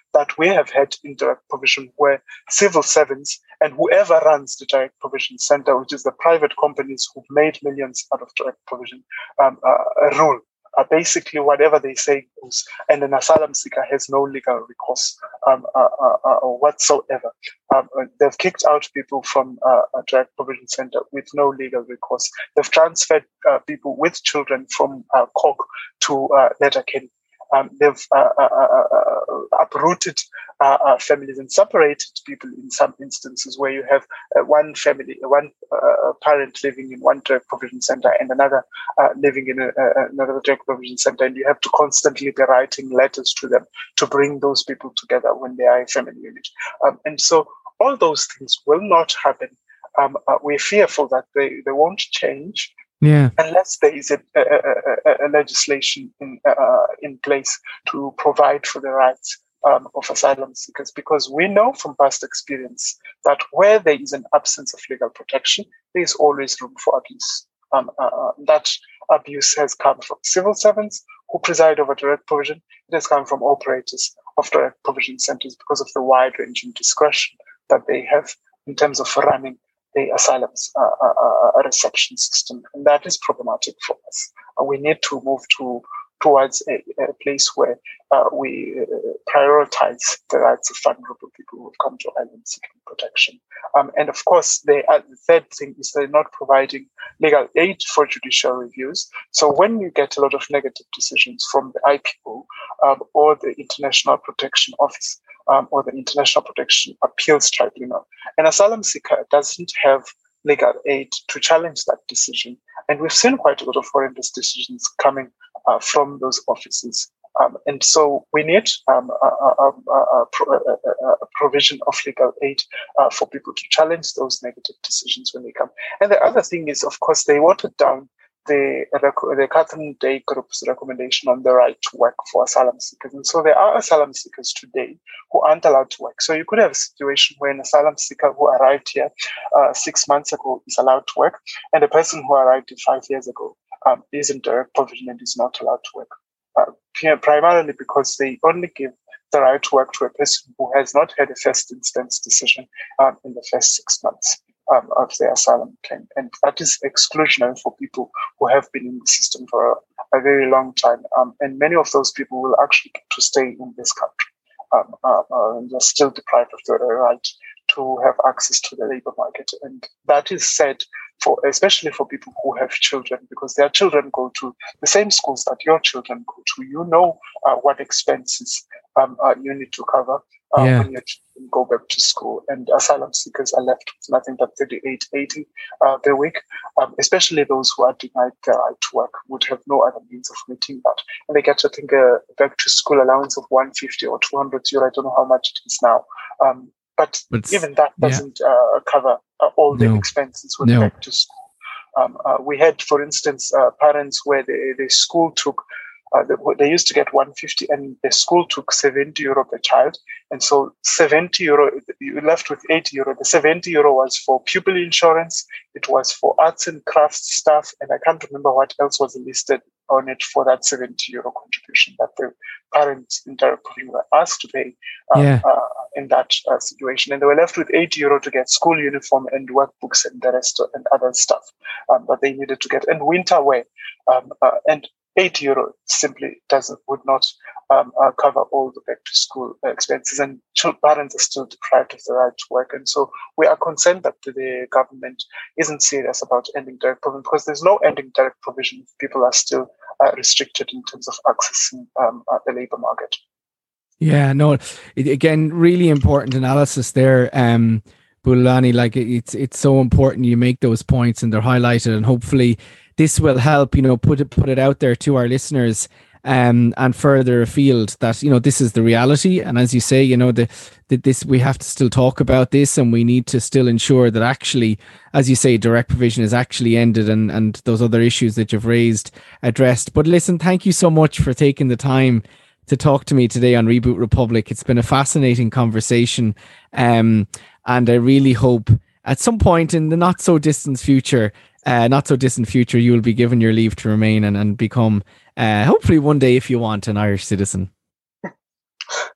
that we have had in direct provision, where civil servants and whoever runs the direct provision center, which is the private companies who've made millions out of direct provision, um, uh, rule. Uh, basically, whatever they say goes, and an asylum seeker has no legal recourse um, uh, uh, uh, whatsoever. Um, they've kicked out people from uh, a direct provision center with no legal recourse. They've transferred uh, people with children from uh, Cork to uh, Letterkenny. Um, they've uh, uh, uh, uprooted uh, uh, families and separated people in some instances where you have uh, one family, one uh, parent living in one direct provision center and another uh, living in a, uh, another direct provision center, and you have to constantly be writing letters to them to bring those people together when they are a family unit. Um, and so all those things will not happen. Um, uh, we're fearful that they, they won't change. Yeah. Unless there is a, a, a, a legislation in uh, in place to provide for the rights um, of asylum seekers, because we know from past experience that where there is an absence of legal protection, there is always room for abuse. Um, uh, that abuse has come from civil servants who preside over direct provision. It has come from operators of direct provision centers because of the wide-ranging discretion that they have in terms of running the asylum uh, uh, reception system, and that is problematic for us. Uh, we need to move to towards a, a place where uh, we uh, prioritize the rights of vulnerable people who have come to island seeking protection. Um, and of course, they, uh, the third thing is they're not providing legal aid for judicial reviews. So when you get a lot of negative decisions from the I P O um, or the International Protection Office, Um, or the International Protection Appeals Tribunal, an asylum seeker doesn't have legal aid to challenge that decision. And we've seen quite a lot of horrendous decisions coming uh, from those offices. Um, and so we need um, a, a, a, a, a provision of legal aid uh, for people to challenge those negative decisions when they come. And the other thing is, of course, they watered down the, the Catherine Day Group's recommendation on the right to work for asylum seekers. And so there are asylum seekers today who aren't allowed to work. So you could have a situation where an asylum seeker who arrived here uh, six months ago is allowed to work, and a person who arrived here five years ago um, is in direct provision and is not allowed to work. Uh, primarily because they only give the right to work to a person who has not had a first instance decision um, in the first six months. Um, of their asylum claim. And that is exclusionary for people who have been in the system for a, a very long time. Um, and many of those people will actually get to stay in this country. Um, uh, uh, and they're still deprived of the right to have access to the labor market. And that is said for, especially for people who have children, because their children go to the same schools that your children go to. You know uh, what expenses um, uh, you need to cover uh, yeah. when your children go back to school. And asylum seekers are left with nothing but thirty-eight eighty uh, per week, um, especially those who are denied the right to work would have no other means of meeting that. And they get, I think, a back to school allowance of one hundred fifty or two hundred euro. I don't know how much it is now. Um, But but even that doesn't yeah. uh, cover uh, all the no. expenses with no. back to school. Um, uh, we had, for instance, uh, parents where the, the school took, uh, the, they used to get one hundred fifty and the school took seventy euro per child. And so seventy euro, you left with eighty euro. The seventy euro was for pupil insurance. It was for arts and crafts stuff. And I can't remember what else was listed on it for that seventy euro contribution that the parents in direct provision were asked to pay uh, Yeah. uh, in that uh, situation. And they were left with eighty euro to get school uniform and workbooks and the rest and other stuff um, that they needed to get, and winter wear. Um, uh, and eighty euro simply doesn't, would not um, uh, cover all the back to school expenses, and parents are still deprived of the right to work. And so we are concerned that the government isn't serious about ending direct provision, because there's no ending direct provision if people are still uh, restricted in terms of accessing um, uh, the labor market. Yeah, no, it, again, really important analysis there, um, Bulelani. Like it's it's so important you make those points and they're highlighted, and hopefully this will help, you know, put it put it out there to our listeners, um, and further afield that, you know, this is the reality. And as you say, you know, the, the this we have to still talk about this, and we need to still ensure that actually, as you say, direct provision is actually ended, and and those other issues that you've raised addressed. But listen, thank you so much for taking the time to talk to me today on Reboot Republic. It's been a fascinating conversation, um, and I really hope at some point in the not so distant future, uh, not so distant future, you will be given your leave to remain and, and become, uh, hopefully one day, if you want, an Irish citizen.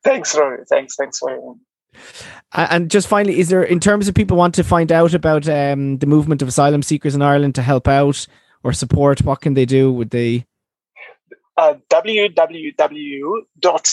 Thanks, Rory. Thanks, thanks for having me. And just finally, is there, in terms of people want to find out about um, the movement of asylum seekers in Ireland to help out or support, what can they do? Would they? Uh, w w w dot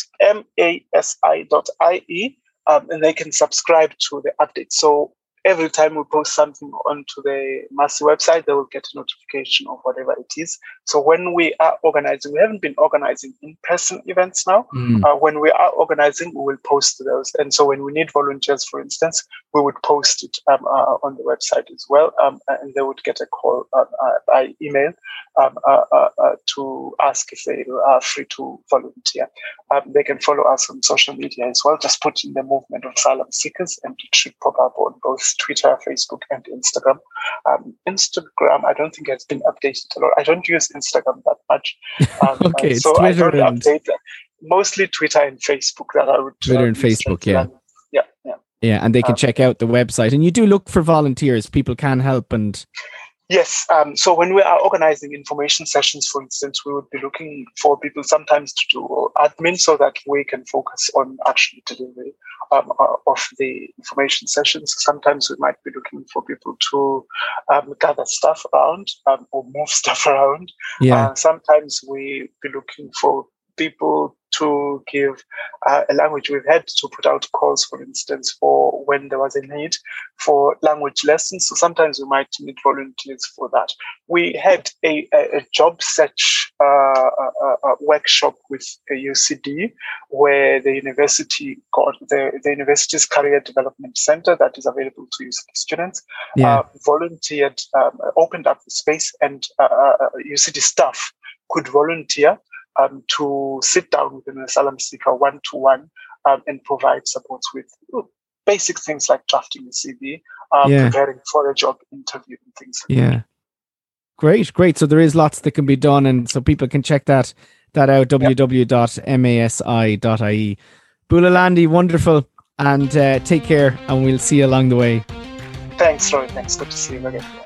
masi dot i e, um, and they can subscribe to the update. So every time we post something onto the MASI website, they will get a notification of whatever it is. So when we are organizing, we haven't been organizing in-person events now. Mm. Uh, when we are organizing, we will post those. And so when we need volunteers, for instance, we would post it um, uh, on the website as well. Um, and they would get a call uh, uh, by email um, uh, uh, uh, to ask if they are free to volunteer. Um, they can follow us on social media as well. Just put in the movement of asylum seekers and it should pop up on both Twitter, Facebook, and Instagram. Um, Instagram, I don't think has been updated a lot. I don't use Instagram that much. Um, okay, uh, it's so Twitter I don't and... update that. Mostly Twitter and Facebook that I would. Twitter uh, and Facebook, yeah. Yeah, yeah. Yeah, and they can um, check out the website. And you do look for volunteers. People can help and... Yes. Um, so when we are organizing information sessions, for instance, we would be looking for people sometimes to do admin so that we can focus on actually delivery um, of the information sessions. Sometimes we might be looking for people to um, gather stuff around um, or move stuff around. Yeah. Uh, sometimes we be looking for people to give uh, a language. We've had to put out calls, for instance, for when there was a need for language lessons. So sometimes we might need volunteers for that. We had a, a, a job search uh, a, a workshop with a U C D where the university got the, the university's career development center that is available to U C D students, yeah. uh, volunteered, um, opened up the space, and uh, U C D staff could volunteer Um, to sit down with an asylum seeker one-to-one um, and provide support with basic things like drafting a C V, um, yeah. preparing for a job interview and things like yeah. that. Great, great. So there is lots that can be done, and so people can check that that out, w w w dot masi dot i e. Bulalandi, wonderful, and uh, take care, and we'll see you along the way. Thanks, Roy. Thanks. Good to see you again.